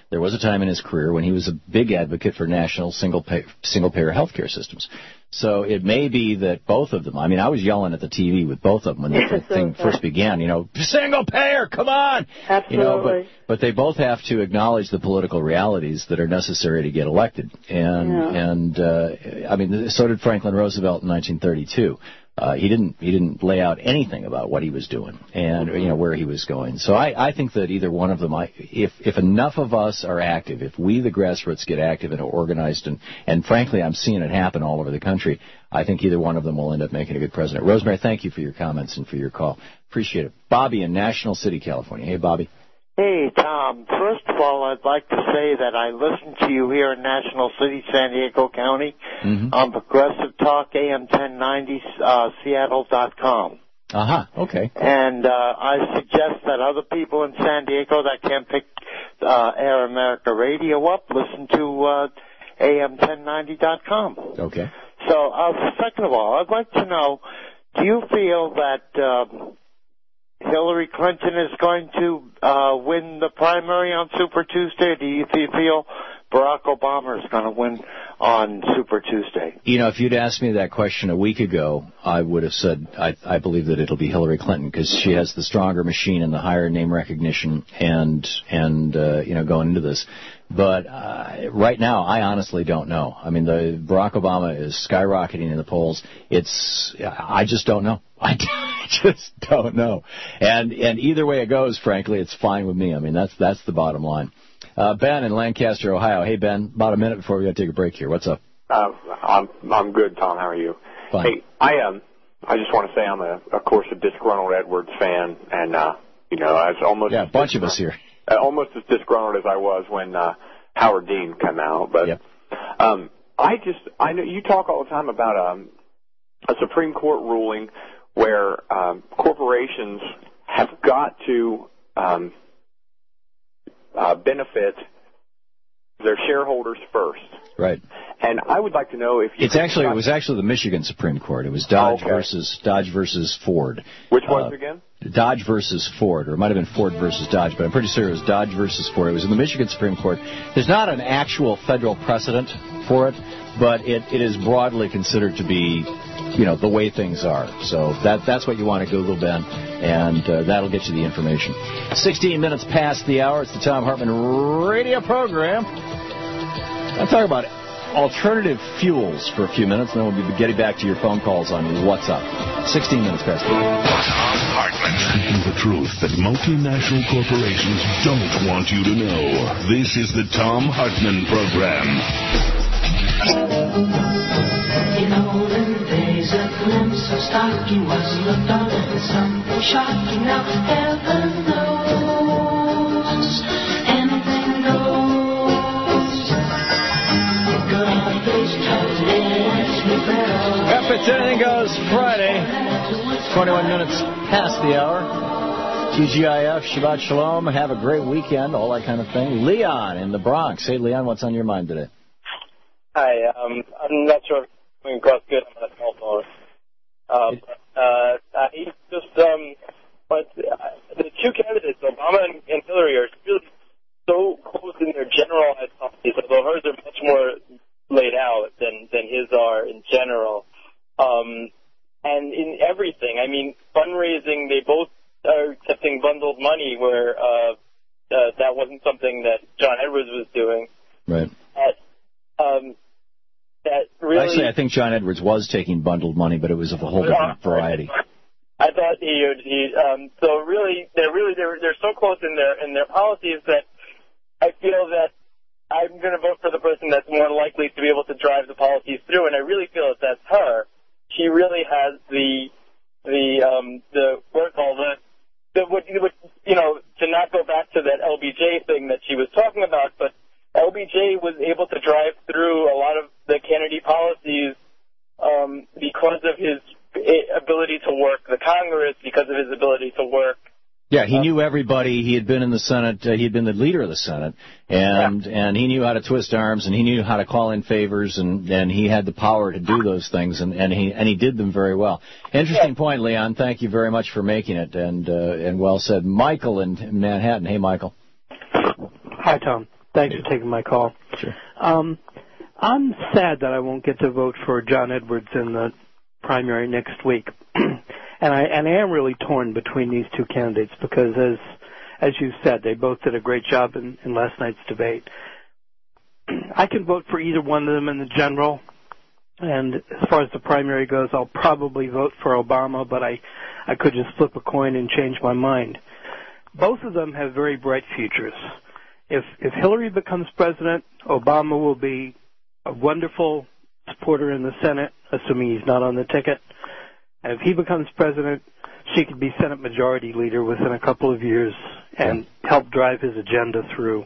there was a time in his career when he was a big advocate for national single-payer health care systems. So it may be that both of them, I mean, I was yelling at the TV with both of them when the thing first began, single payer, come on! Absolutely. But they both have to acknowledge the political realities that are necessary to get elected. And I mean, so did Franklin Roosevelt in 1932. He didn't lay out anything about what he was doing and where he was going. So I think that either one of them, if enough of us are active, if we the grassroots get active and organized, and frankly I'm seeing it happen all over the country, I think either one of them will end up making a good president. Rosemary, thank you for your comments and for your call. Appreciate it. Bobby in National City, California. Hey, Bobby. Hey, Tom. First of all, I'd like to say that I listen to you here in National City, San Diego County, on Progressive Talk, AM 1090, Seattle.com. Okay. And I suggest that other people in San Diego that can't pick Air America Radio up, listen to AM1090.com. Okay. So, second of all, I'd like to know, do you feel that Hillary Clinton is going to win the primary on Super Tuesday, or do you feel Barack Obama is going to win on Super Tuesday? If you'd asked me that question a week ago, I would have said I believe that it'll be Hillary Clinton because she has the stronger machine and the higher name recognition and going into this. But right now, I honestly don't know. I mean, the Barack Obama is skyrocketing in the polls. I just don't know. I just don't know. And either way it goes, frankly, it's fine with me. I mean, that's the bottom line. Ben in Lancaster, Ohio. Hey, Ben, about a minute before we got to take a break here. What's up? I'm good, Tom. How are you? Fine. Hey, I just want to say I'm of course a disgruntled Edwards fan, and I was almost a bunch of us here. Almost as disgruntled as I was when Howard Dean came out. But I know you talk all the time about a Supreme Court ruling where corporations have got to benefit their shareholders first. Right. And I would like to know if it was actually the Michigan Supreme Court. It was Dodge versus Ford. Which ones again? Dodge versus Ford, or it might have been Ford versus Dodge, but I'm pretty sure it was Dodge versus Ford. It was in the Michigan Supreme Court. There's not an actual federal precedent for it, but it is broadly considered to be, the way things are. So that's what you want to Google, Ben, and that'll get you the information. 16 minutes past the hour. It's the Thom Hartmann radio program. I'll talk about alternative fuels for a few minutes, and then we'll be getting back to your phone calls on What's Up. 16 minutes past the hour. Thom Hartmann. Speaking the truth that multinational corporations don't want you to know. This is the Thom Hartmann program. In olden days, a glimpse of stocking was looked on as something shocking. Now, heaven knows, anything goes. If it's Anything Goes Friday, 21 minutes past the hour. TGIF, Shabbat Shalom, have a great weekend, all that kind of thing. Leon in the Bronx. Hey, Leon, what's on your mind today? Hi, I'm not sure if I'm coming across good on my cell phone. The two candidates, Obama and Hillary, are really so close in their generalized policies, although hers are much more laid out than his are in general. And in everything, I mean, fundraising, they both are accepting bundled money where that wasn't something that John Edwards was doing. Right. That really, actually, I think John Edwards was taking bundled money, but it was of a whole different variety. I thought so really they're so close in their policies that I feel that I'm going to vote for the person that's more likely to be able to drive the policies through, and I really feel that that's her. She really has to not go back to that LBJ thing that she was talking about, but LBJ was able to drive through a lot of the Kennedy policies because of his ability to work the Congress, because of his ability to work. Yeah, he knew everybody. He had been in the Senate. He had been the leader of the Senate, and he knew how to twist arms, and he knew how to call in favors, and he had the power to do those things, and he did them very well. Interesting point, Leon. Thank you very much for making it, and well said. Michael in Manhattan. Hey, Michael. Hi, Tom. Thanks for taking my call. Sure. I'm sad that I won't get to vote for John Edwards in the primary next week. And I am really torn between these two candidates because, as you said, they both did a great job in last night's debate. I can vote for either one of them in the general, and as far as the primary goes, I'll probably vote for Obama, but I could just flip a coin and change my mind. Both of them have very bright futures. If Hillary becomes president, Obama will be a wonderful supporter in the Senate, assuming he's not on the ticket. And if he becomes president, she could be Senate Majority Leader within a couple of years and help drive his agenda through.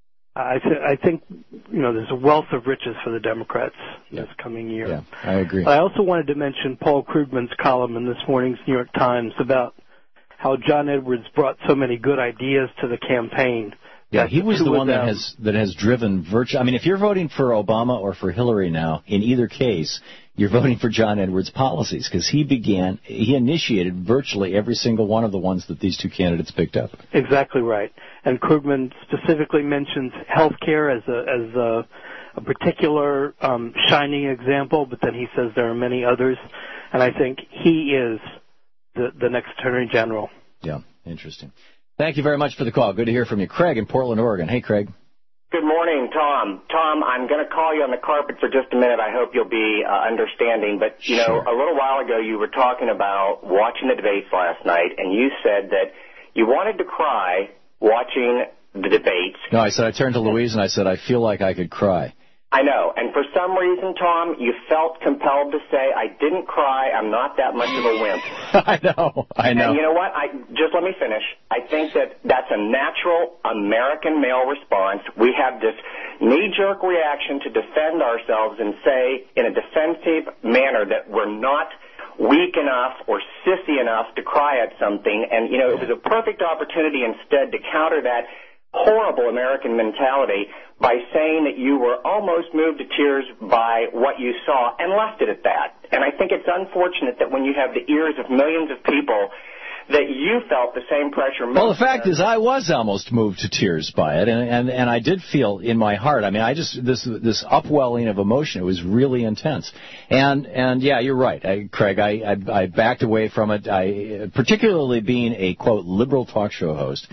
I think, there's a wealth of riches for the Democrats this coming year. Yeah, I agree. I also wanted to mention Paul Krugman's column in this morning's New York Times about how John Edwards brought so many good ideas to the campaign. Yeah, he was the one that has driven virtue. I mean, if you're voting for Obama or for Hillary now, in either case, you're voting for John Edwards' policies because he initiated virtually every single one of the ones that these two candidates picked up. Exactly right. And Krugman specifically mentions health care as a particular shining example, but then he says there are many others. And I think he is the next Attorney General. Yeah, interesting. Thank you very much for the call. Good to hear from you. Craig in Portland, Oregon. Hey, Craig. Good morning, Tom. Tom, I'm going to call you on the carpet for just a minute. I hope you'll be understanding. But, a little while ago you were talking about watching the debates last night, and you said that you wanted to cry watching the debates. No, I said I turned to Louise and I said I feel like I could cry. I know. And for some reason, Tom, you felt compelled to say, I didn't cry. I'm not that much of a wimp. I know. And you know what? Just let me finish. I think that's a natural American male response. We have this knee-jerk reaction to defend ourselves and say in a defensive manner that we're not weak enough or sissy enough to cry at something. And, it was a perfect opportunity instead to counter that horrible American mentality by saying that you were almost moved to tears by what you saw and left it at that. And I think it's unfortunate that when you have the ears of millions of people that you felt the same pressure. Well, the fact is I was almost moved to tears by it, and I did feel in my heart, I mean, this upwelling of emotion, it was really intense. And yeah, you're right, Craig, I backed away from it, particularly being a, quote, liberal talk show host.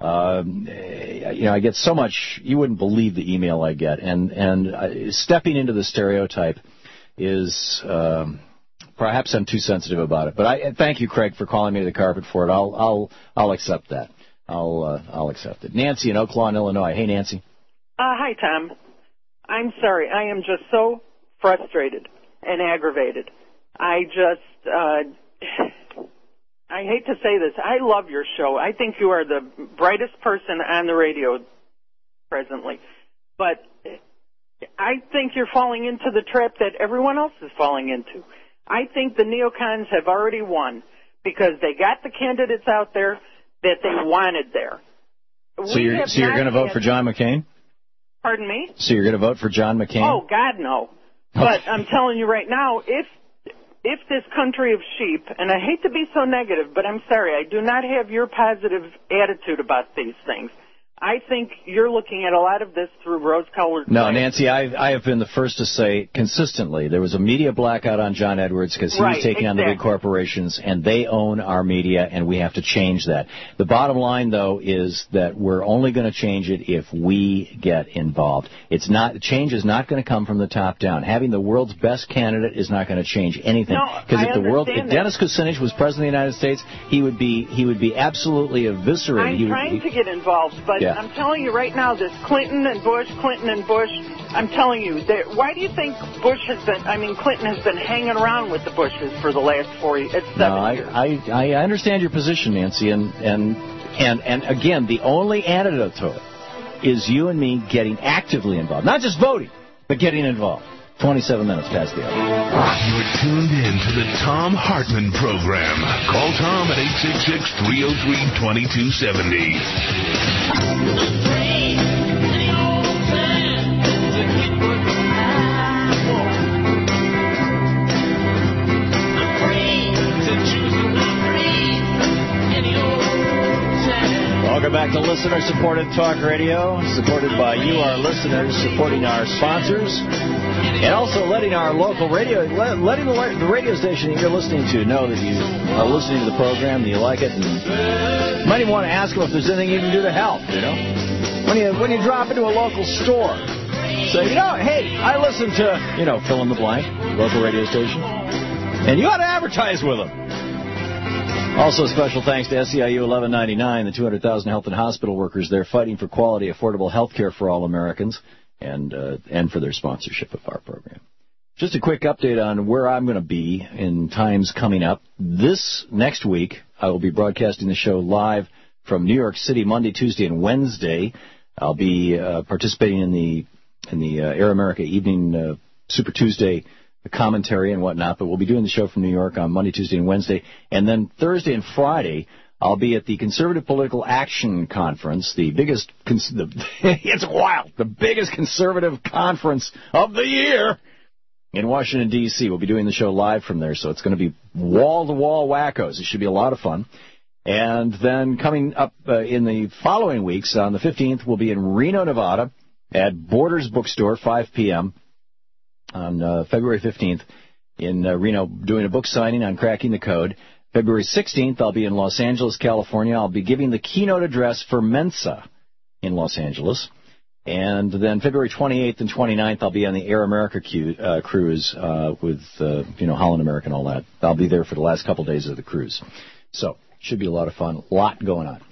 I get so much, you wouldn't believe the email I get, and stepping into the stereotype is, perhaps I'm too sensitive about it. But I thank you, Craig, for calling me to the carpet for it. I'll accept that. I'll accept it. Nancy in Oak Lawn, Illinois. Hey, Nancy. Hi, Tom. I'm sorry. I am just so frustrated and aggravated. I hate to say this. I love your show. I think you are the brightest person on the radio presently. But I think you're falling into the trap that everyone else is falling into. I think the neocons have already won because they got the candidates out there that they wanted there. So you're going to vote for John McCain? Pardon me? So you're going to vote for John McCain? Oh, God, no. But I'm telling you right now, if this country of sheep, and I hate to be so negative, but I'm sorry, I do not have your positive attitude about these things. I think you're looking at a lot of this through rose-colored glasses. No, Nancy, I have been the first to say consistently there was a media blackout on John Edwards because he was taking on the big corporations, and they own our media, and we have to change that. The bottom line, though, is that we're only going to change it if we get involved. Change is not going to come from the top down. Having the world's best candidate is not going to change anything. Because if Dennis Kucinich was president of the United States, he would be absolutely eviscerated. I'm trying to get involved, but I'm telling you right now, this Clinton and Bush, I'm telling you, why do you think Clinton has been hanging around with the Bushes for the last 7 years? I understand your position, Nancy, and again, the only antidote to it is you and me getting actively involved. Not just voting, but getting involved. 27 minutes past the hour. You're tuned in to the Thom Hartmann Program. Call Tom at 866-303-2270. Welcome back back to listener-supported talk radio, supported by you, our listeners, supporting our sponsors, and also letting our local radio, letting the radio station that you're listening to know that you are listening to the program, that you like it, and you might even want to ask them if there's anything you can do to help, you know? When you drop into a local store, say, hey, I listen to, fill in the blank, local radio station, and you ought to advertise with them. Also, special thanks to SEIU 1199, the 200,000 health and hospital workers. They're fighting for quality, affordable health care for all Americans, and for their sponsorship of our program. Just a quick update on where I'm going to be in times coming up. This next week, I will be broadcasting the show live from New York City Monday, Tuesday, and Wednesday. I'll be participating in the Air America Evening Super Tuesday commentary and whatnot, but we'll be doing the show from New York on Monday, Tuesday, and Wednesday. And then Thursday and Friday, I'll be at the Conservative Political Action Conference, the biggest, it's wild, the biggest conservative conference of the year in Washington, D.C. We'll be doing the show live from there, so it's going to be wall-to-wall wackos. It should be a lot of fun. And then coming up in the following weeks, on the 15th, we'll be in Reno, Nevada at Borders Bookstore, 5 p.m. on February 15th in Reno, doing a book signing on Cracking the Code. February 16th, I'll be in Los Angeles, California. I'll be giving the keynote address for Mensa in Los Angeles. And then February 28th and 29th, I'll be on the Air America cruise with, Holland America and all that. I'll be there for the last couple days of the cruise. So, should be a lot of fun. A lot going on.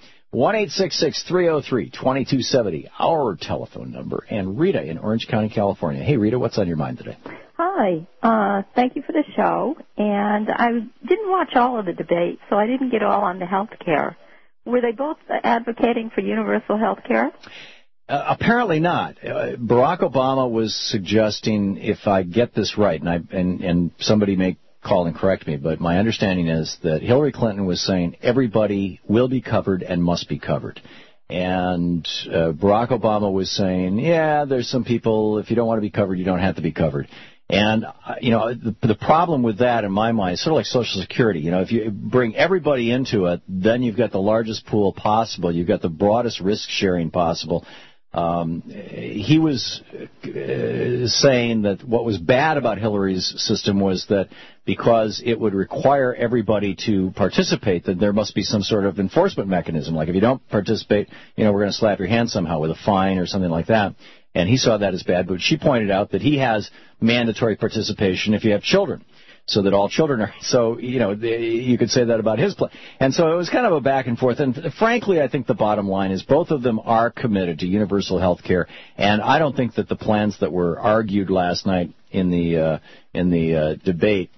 1-866-303-2270, our telephone number. And Rita in Orange County, California. Hey, Rita, what's on your mind today? Hi. Thank you for the show. And I didn't watch all of the debate, so I didn't get all on the health care. Were they both advocating for universal health care? Apparently not. Barack Obama was suggesting, if I get this right, and somebody may call and correct me, but my understanding is that Hillary Clinton was saying everybody will be covered and must be covered. And Barack Obama was saying, yeah, there's some people, if you don't want to be covered, you don't have to be covered. And, the problem with that, in my mind, is sort of like Social Security. If you bring everybody into it, then you've got the largest pool possible. You've got the broadest risk sharing possible. He was saying that what was bad about Hillary's system was that because it would require everybody to participate, that there must be some sort of enforcement mechanism. Like if you don't participate, we're going to slap your hand somehow with a fine or something like that. And he saw that as bad. But she pointed out that he has mandatory participation if you have children, so that all children are. So, you could say that about his plan. And so it was kind of a back and forth. And frankly, I think the bottom line is both of them are committed to universal health care. And I don't think that the plans that were argued last night in the debate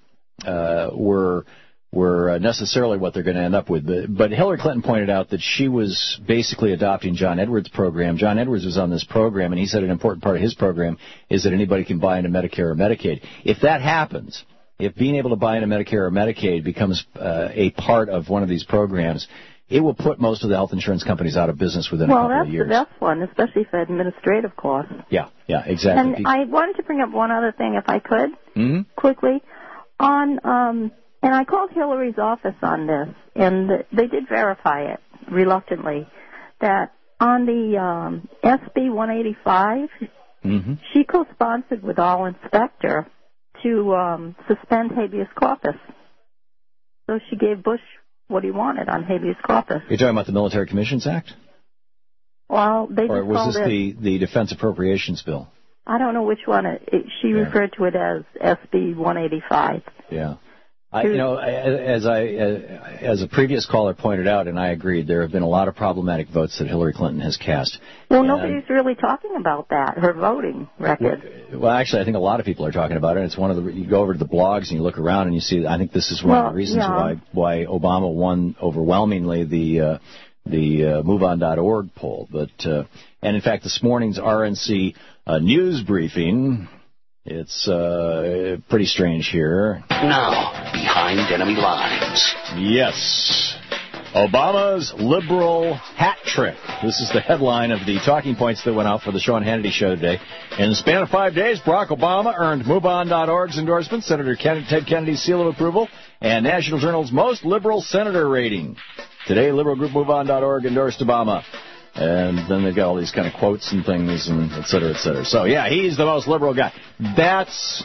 were necessarily what they're going to end up with. But Hillary Clinton pointed out that she was basically adopting John Edwards' program. John Edwards was on this program, and he said an important part of his program is that anybody can buy into Medicare or Medicaid. If that happens, if being able to buy into Medicare or Medicaid becomes a part of one of these programs, it will put most of the health insurance companies out of business within a couple of years. Well, that's the best one, especially for administrative costs. Yeah, exactly. And I wanted to bring up one other thing, if I could, quickly. And I called Hillary's office on this, and they did verify it reluctantly, that on the SB 185, she co-sponsored with All Inspector to suspend habeas corpus. So she gave Bush what he wanted on habeas corpus. You're talking about the Military Commissions Act? Well, they just Or was called this the Defense Appropriations Bill? I don't know which one. She referred to it as SB 185. Yeah. As a previous caller pointed out, and I agreed, there have been a lot of problematic votes that Hillary Clinton has cast. Well, nobody's really talking about that, her voting record. Well, actually, I think a lot of people are talking about it. It's one of the, you go over to the blogs and you look around and you see, I think this is one of the reasons why Obama won overwhelmingly the MoveOn.org poll. But and in fact, this morning's RNC news briefing, it's pretty strange here. Now, behind enemy lines. Yes. Obama's liberal hat trick. This is the headline of the talking points that went out for the Sean Hannity show today. In the span of 5 days, Barack Obama earned MoveOn.org's endorsement, Senator Ted Kennedy's seal of approval, and National Journal's most liberal senator rating. Today, liberal group MoveOn.org endorsed Obama. And then they've got all these kind of quotes and things, and et cetera, et cetera. So, yeah, he's the most liberal guy. That's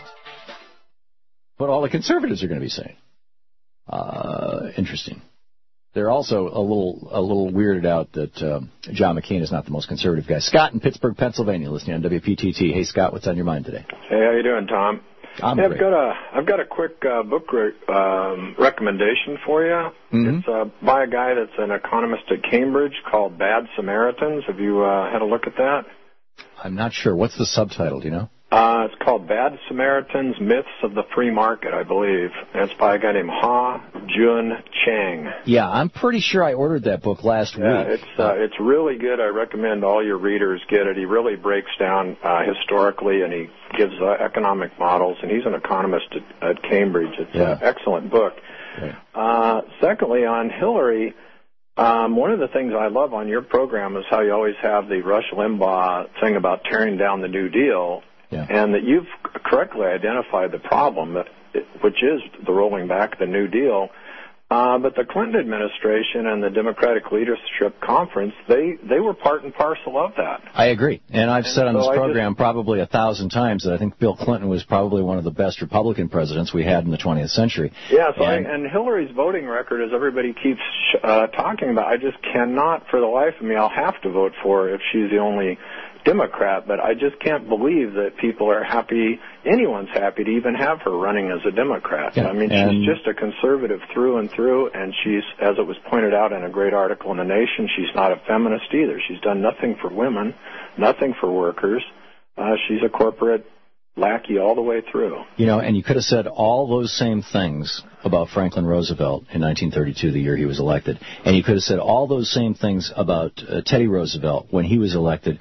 what all the conservatives are going to be saying. Interesting. They're also a little weirded out that John McCain is not the most conservative guy. Scott in Pittsburgh, Pennsylvania, listening on WPTT. Hey, Scott, what's on your mind today? Hey, how you doing, Tom? I've got a quick book recommendation for you. Mm-hmm. It's by a guy that's an economist at Cambridge called Bad Samaritans. Have you had a look at that? I'm not sure. What's the subtitle? Do you know? It's called Bad Samaritans, Myths of the Free Market, I believe. And it's by a guy named Ha Jun Chang. Yeah, I'm pretty sure I ordered that book last week. It's really good. I recommend all your readers get it. He really breaks down historically, and he gives economic models, and he's an economist at Cambridge. It's an excellent book. Right. Secondly, on Hillary, one of the things I love on your program is how you always have the Rush Limbaugh thing about tearing down the New Deal. Yeah. And that you've correctly identified the problem, which is the rolling back of the New Deal. But the Clinton administration and the Democratic Leadership Conference, they were part and parcel of that. I agree. And I've said on this program probably 1,000 times that I think Bill Clinton was probably one of the best Republican presidents we had in the 20th century. Yeah, and Hillary's voting record, as everybody keeps talking about, I just cannot, for the life of me, I'll have to vote for her if she's the only Democrat, but I just can't believe that people are happy, anyone's happy to even have her running as a Democrat. Yeah, I mean, she's just a conservative through and through, and she's, as it was pointed out in a great article in The Nation, she's not a feminist either. She's done nothing for women, nothing for workers. She's a corporate lackey all the way through. You know, and you could have said all those same things about Franklin Roosevelt in 1932, the year he was elected. And you could have said all those same things about Teddy Roosevelt when he was elected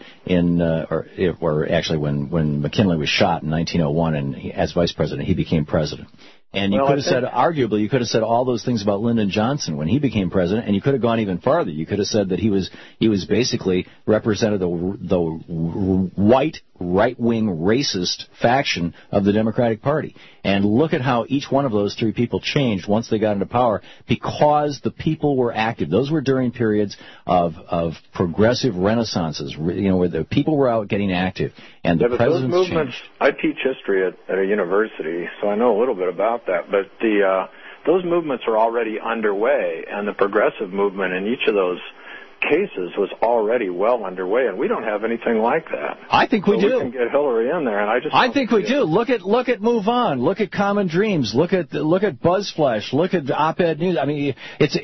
or actually when McKinley was shot in 1901 and as vice president, he became president. And you could have said, arguably, you could have said all those things about Lyndon Johnson when he became president, and you could have gone even farther. You could have said that he was basically represented the white, right-wing, racist faction of the Democratic Party. And look at how each one of those three people changed once they got into power because the people were active. Those were during periods of progressive renaissances, you know, where the people were out getting active, and the presidents those movements, changed. I teach history at a university, so I know a little bit about that, but those movements are already underway, and the progressive movement in each of those cases was already well underway, and we don't have anything like that. I think we do. We can get Hillary in there, and I think we do. Look at Move On. Look at Common Dreams. Look at BuzzFlash. Look at Op-Ed News. I mean,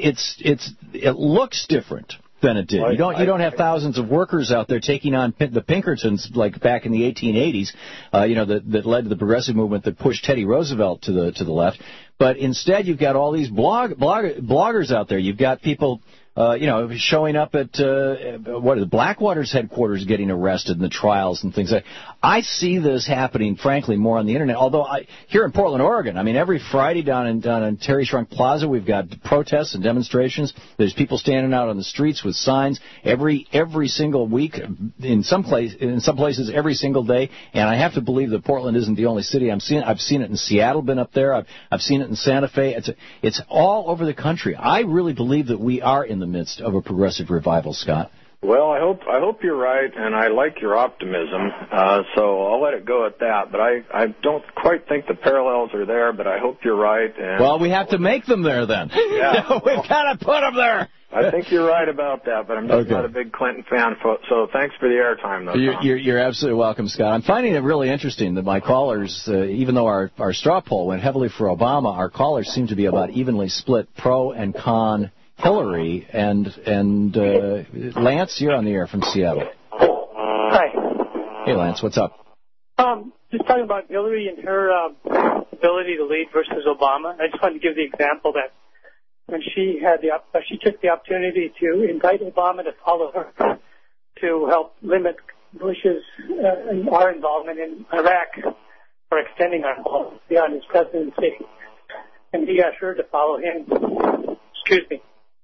it looks different than it did. You don't have thousands of workers out there taking on the Pinkertons like back in the 1880s, that led to the progressive movement that pushed Teddy Roosevelt to the left. But instead, you've got all these bloggers out there. You've got people showing up at Blackwater's headquarters, getting arrested in the trials and things like that. I see this happening, frankly, more on the internet. Although here in Portland, Oregon, I mean, every Friday down in Terry Shrunk Plaza, we've got protests and demonstrations. There's people standing out on the streets with signs every single week. In some places, every single day. And I have to believe that Portland isn't the only city. I've seen it in Seattle. Been up there. I've seen it in Santa Fe. It's all over the country. I really believe that we are in the midst of a progressive revival, Scott. Well, I hope you're right, and I like your optimism, so I'll let it go at that. But I don't quite think the parallels are there, but I hope you're right. And well, we have to make them there then. Yeah. We've got to put them there. I think you're right about that, but I'm just not a big Clinton fan, so thanks for the airtime, though. You're absolutely welcome, Scott. I'm finding it really interesting that my callers, even though our straw poll went heavily for Obama, our callers seem to be about evenly split pro and con Hillary, and Lance, you're on the air from Seattle. Hi. Hey, Lance, what's up? Just talking about Hillary and her ability to lead versus Obama. I just wanted to give the example that when she took the opportunity to invite Obama to follow her to help limit Bush's our involvement in Iraq or extending our involvement beyond his presidency, and he got her to follow him. Excuse me.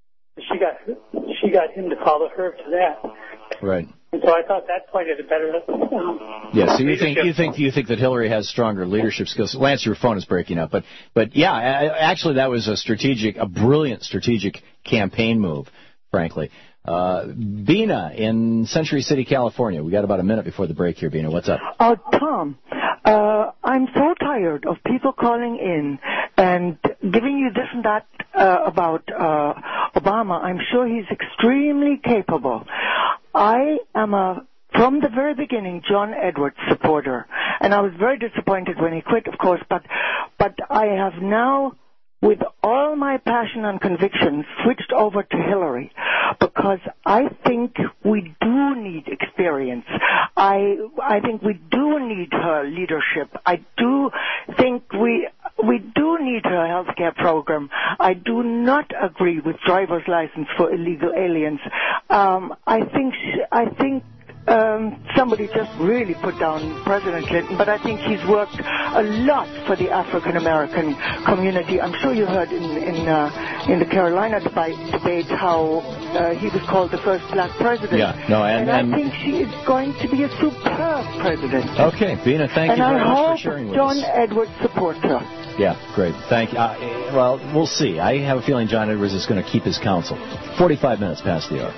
She got him to follow her to that. Right. And so I thought that pointed a better. Yeah. So you think that Hillary has stronger leadership skills? Lance, your phone is breaking up, but yeah, actually that was a brilliant strategic campaign move, frankly. Bina in Century City, California. We got about a minute before the break here, Bina. What's up? Tom, I'm so tired of people calling in and giving you this and that about Obama. I'm sure he's extremely capable. I am from the very beginning, John Edwards supporter, and I was very disappointed when he quit, of course, but I have now, with all my passion and conviction, switched over to Hillary because I think we do need experience. I think we do need her leadership. I do think we do need her health care program. I do not agree with driver's license for illegal aliens. I think somebody just really put down President Clinton, but I think he's worked a lot for the African American community. I'm sure you heard in the Carolina debate how he was called the first black president. Yeah, no, and I think she is going to be a superb president. Okay, Bina, thank you very much for sharing with us. And I hope John Edwards supports her. Yeah, great. Thank you. Well, we'll see. I have a feeling John Edwards is going to keep his counsel. 45 minutes past the hour.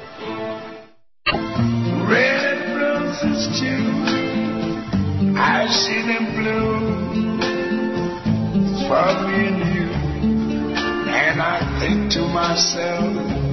I see them bloom for me and you, and I think to myself,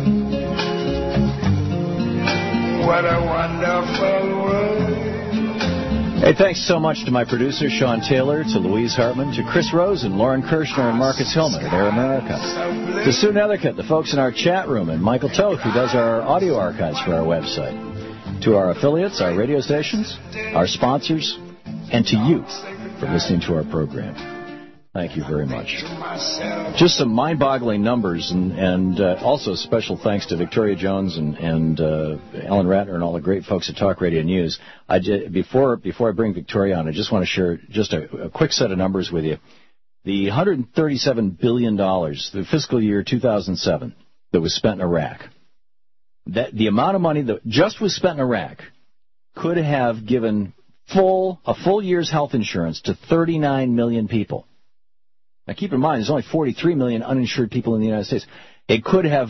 what a wonderful world. Hey, thanks so much to my producer, Sean Taylor, to Louise Hartman, to Chris Rosen, Lauren Kirshner, and Marcus Hillman at Air America, to Sue Nethercutt, the folks in our chat room, and Michael Toth, who does our audio archives for our website, to our affiliates, our radio stations, our sponsors, and to you for listening to our program. Thank you very much. Just some mind-boggling numbers, and also special thanks to Victoria Jones and Ellen Ratner and all the great folks at Talk Radio News. Before I bring Victoria on, I just want to share just a quick set of numbers with you. The $137 billion, the fiscal year 2007, that was spent in Iraq, that the amount of money that just was spent in Iraq could have given a full year's health insurance to 39 million people. Now, keep in mind, there's only 43 million uninsured people in the United States. It could have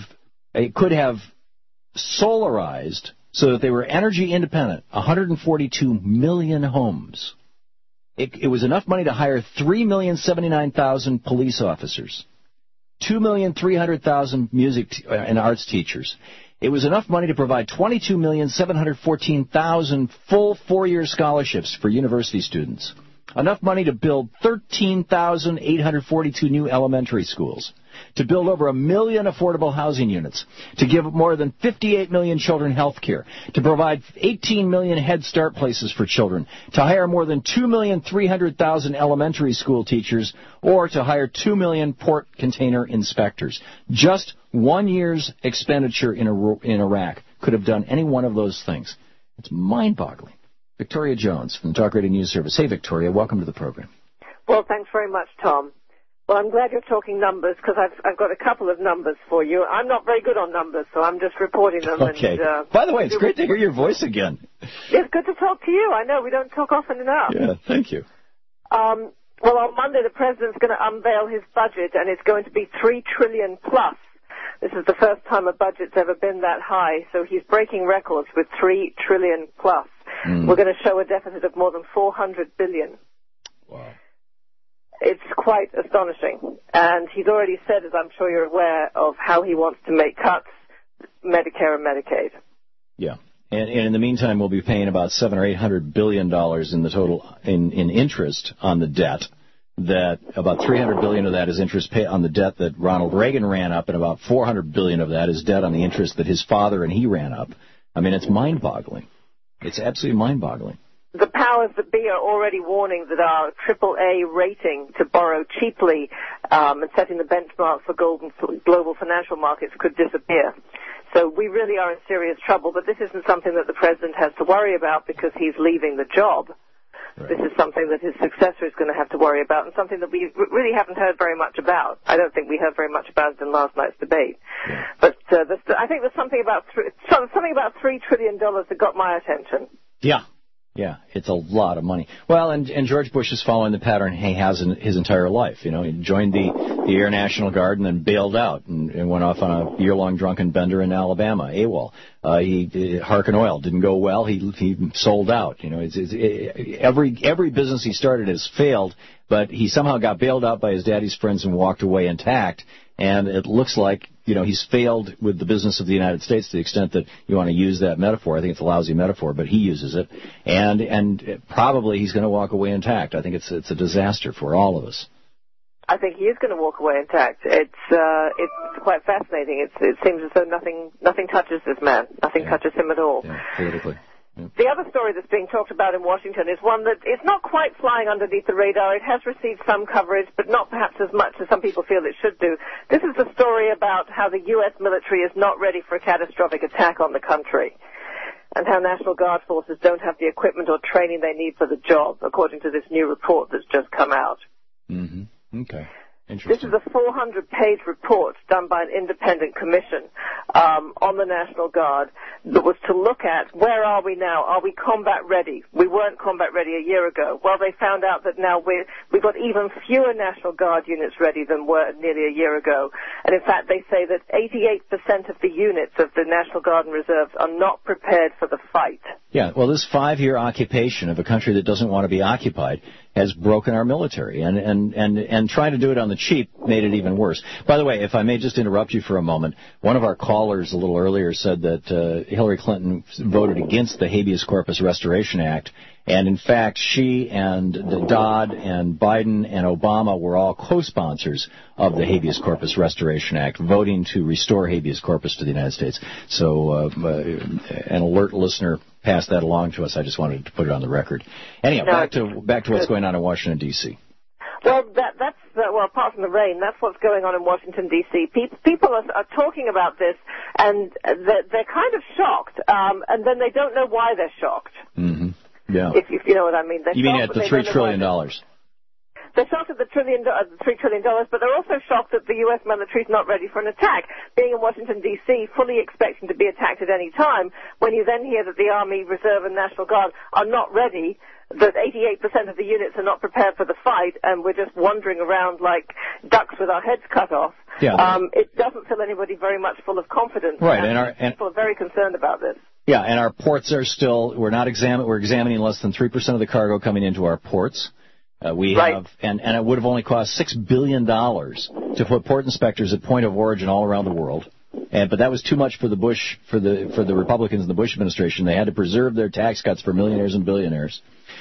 solarized, so that they were energy independent, 142 million homes. It was enough money to hire 3,079,000 police officers, 2,300,000 music and arts teachers. It was enough money to provide 22,714,000 full four-year scholarships for university students. Enough money to build 13,842 new elementary schools, to build over 1 million affordable housing units, to give more than 58 million children health care, to provide 18 million Head Start places for children, to hire more than 2,300,000 elementary school teachers, or to hire 2 million port container inspectors. Just 1 year's expenditure in Iraq could have done any one of those things. It's mind-boggling. Victoria Jones from the Talk Radio News Service. Hey, Victoria, welcome to the program. Well, thanks very much, Tom. Well, I'm glad you're talking numbers because I've got a couple of numbers for you. I'm not very good on numbers, so I'm just reporting them. Okay. And, by the way, it's great to hear your voice again. It's good to talk to you. I know we don't talk often enough. Yeah, thank you. Well, on Monday, the president's going to unveil his budget, and it's going to be $3 trillion plus. This is the first time a budget's ever been that high, so he's breaking records with $3 trillion plus. We're going to show a deficit of more than $400 billion. Wow. It's quite astonishing. And he's already said, as I'm sure you're aware, of how he wants to make cuts, Medicare and Medicaid. Yeah. And in the meantime, we'll be paying about $700 or $800 billion in the total in interest on the debt. That about $300 billion of that is interest pay on the debt that Ronald Reagan ran up, and about $400 billion of that is debt on the interest that his father and he ran up. I mean, it's mind-boggling. It's absolutely mind-boggling. The powers that be are already warning that our AAA rating to borrow cheaply and setting the benchmark for global financial markets could disappear. So we really are in serious trouble, but this isn't something that the president has to worry about because he's leaving the job. Right. This is something that his successor is going to have to worry about, and something that we really haven't heard very much about. I don't think we heard very much about it in last night's debate. Yeah. But I think there's something about $3 trillion that got my attention. Yeah. Yeah, it's a lot of money. Well, and George Bush is following the pattern he has in his entire life. You know, he joined the Air National Guard and then bailed out and went off on a year-long drunken bender in Alabama, AWOL. Harkin Oil didn't go well. He sold out. You know, every business he started has failed, but he somehow got bailed out by his daddy's friends and walked away intact. And it looks like, you know, he's failed with the business of the United States to the extent that you want to use that metaphor. I think it's a lousy metaphor, but he uses it. And probably he's going to walk away intact. I think it's a disaster for all of us. I think he is going to walk away intact. It's quite fascinating. It seems as though nothing touches this man. Nothing touches him at all. Yeah, politically. Yep. The other story that's being talked about in Washington is one that is not quite flying underneath the radar. It has received some coverage, but not perhaps as much as some people feel it should do. This is the story about how the U.S. military is not ready for a catastrophic attack on the country, and how National Guard forces don't have the equipment or training they need for the job, according to this new report that's just come out. Mm-hmm. Okay. This is a 400-page report done by an independent commission on the National Guard that was to look at where are we now? Are we combat ready? We weren't combat ready a year ago. Well, they found out that now we've got even fewer National Guard units ready than were nearly a year ago. And in fact, they say that 88% of the units of the National Guard and Reserves are not prepared for the fight. Yeah, well, this 5-year occupation of a country that doesn't want to be occupied has broken our military, and trying to do it on the cheap made it even worse. By the way, if I may just interrupt you for a moment, one of our callers a little earlier said that Hillary Clinton voted against the Habeas Corpus Restoration Act, and in fact, she and Dodd and Biden and Obama were all co-sponsors of the Habeas Corpus Restoration Act, voting to restore habeas corpus to the United States. So an alert listener passed that along to us. I just wanted to put it on the record. Anyhow, back to what's going on in Washington, D.C. Well, that's apart from the rain, that's what's going on in Washington, D.C. People are talking about this, and they're kind of shocked, and then they don't know why they're shocked. Mm-hmm. Yeah. If you know what I mean. You mean at the $3 trillion? They're shocked at the $3 trillion, but they're also shocked that the U.S. military is not ready for an attack. Being in Washington, D.C., fully expecting to be attacked at any time, when you then hear that the Army, Reserve, and National Guard are not ready, that 88% of the units are not prepared for the fight, and we're just wandering around like ducks with our heads cut off. Yeah. It doesn't fill anybody very much full of confidence. Right, and people are very concerned about this. Yeah, and our ports are still, we're examining less than 3% of the cargo coming into our ports. We have, and it would have only cost $6 billion to put port inspectors at point of origin all around the world. But that was too much for the Republicans in the Bush administration. They had to preserve their tax cuts for millionaires and billionaires.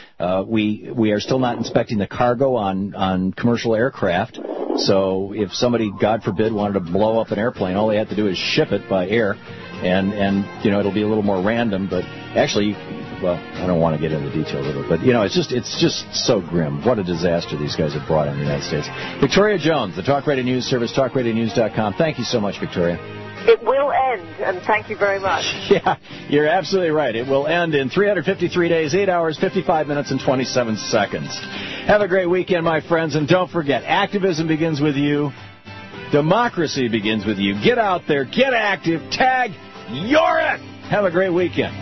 We are still not inspecting the cargo on commercial aircraft. So if somebody, God forbid, wanted to blow up an airplane, all they have to do is ship it by air, and you know, it'll be a little more random. But actually, well, I don't want to get into the details of it, but you know, it's just so grim. What a disaster these guys have brought on the United States. Victoria Jones, the Talk Radio News Service, talkradionews.com. Thank you so much, Victoria. It will end, and thank you very much. Yeah, you're absolutely right. It will end in 353 days, 8 hours, 55 minutes, and 27 seconds. Have a great weekend, my friends, and don't forget, activism begins with you. Democracy begins with you. Get out there, get active, tag, you're it. Have a great weekend.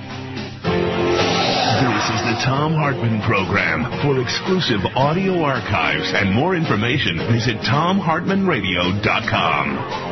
This is the Thom Hartmann Program. For exclusive audio archives and more information, visit ThomHartmannRadio.com.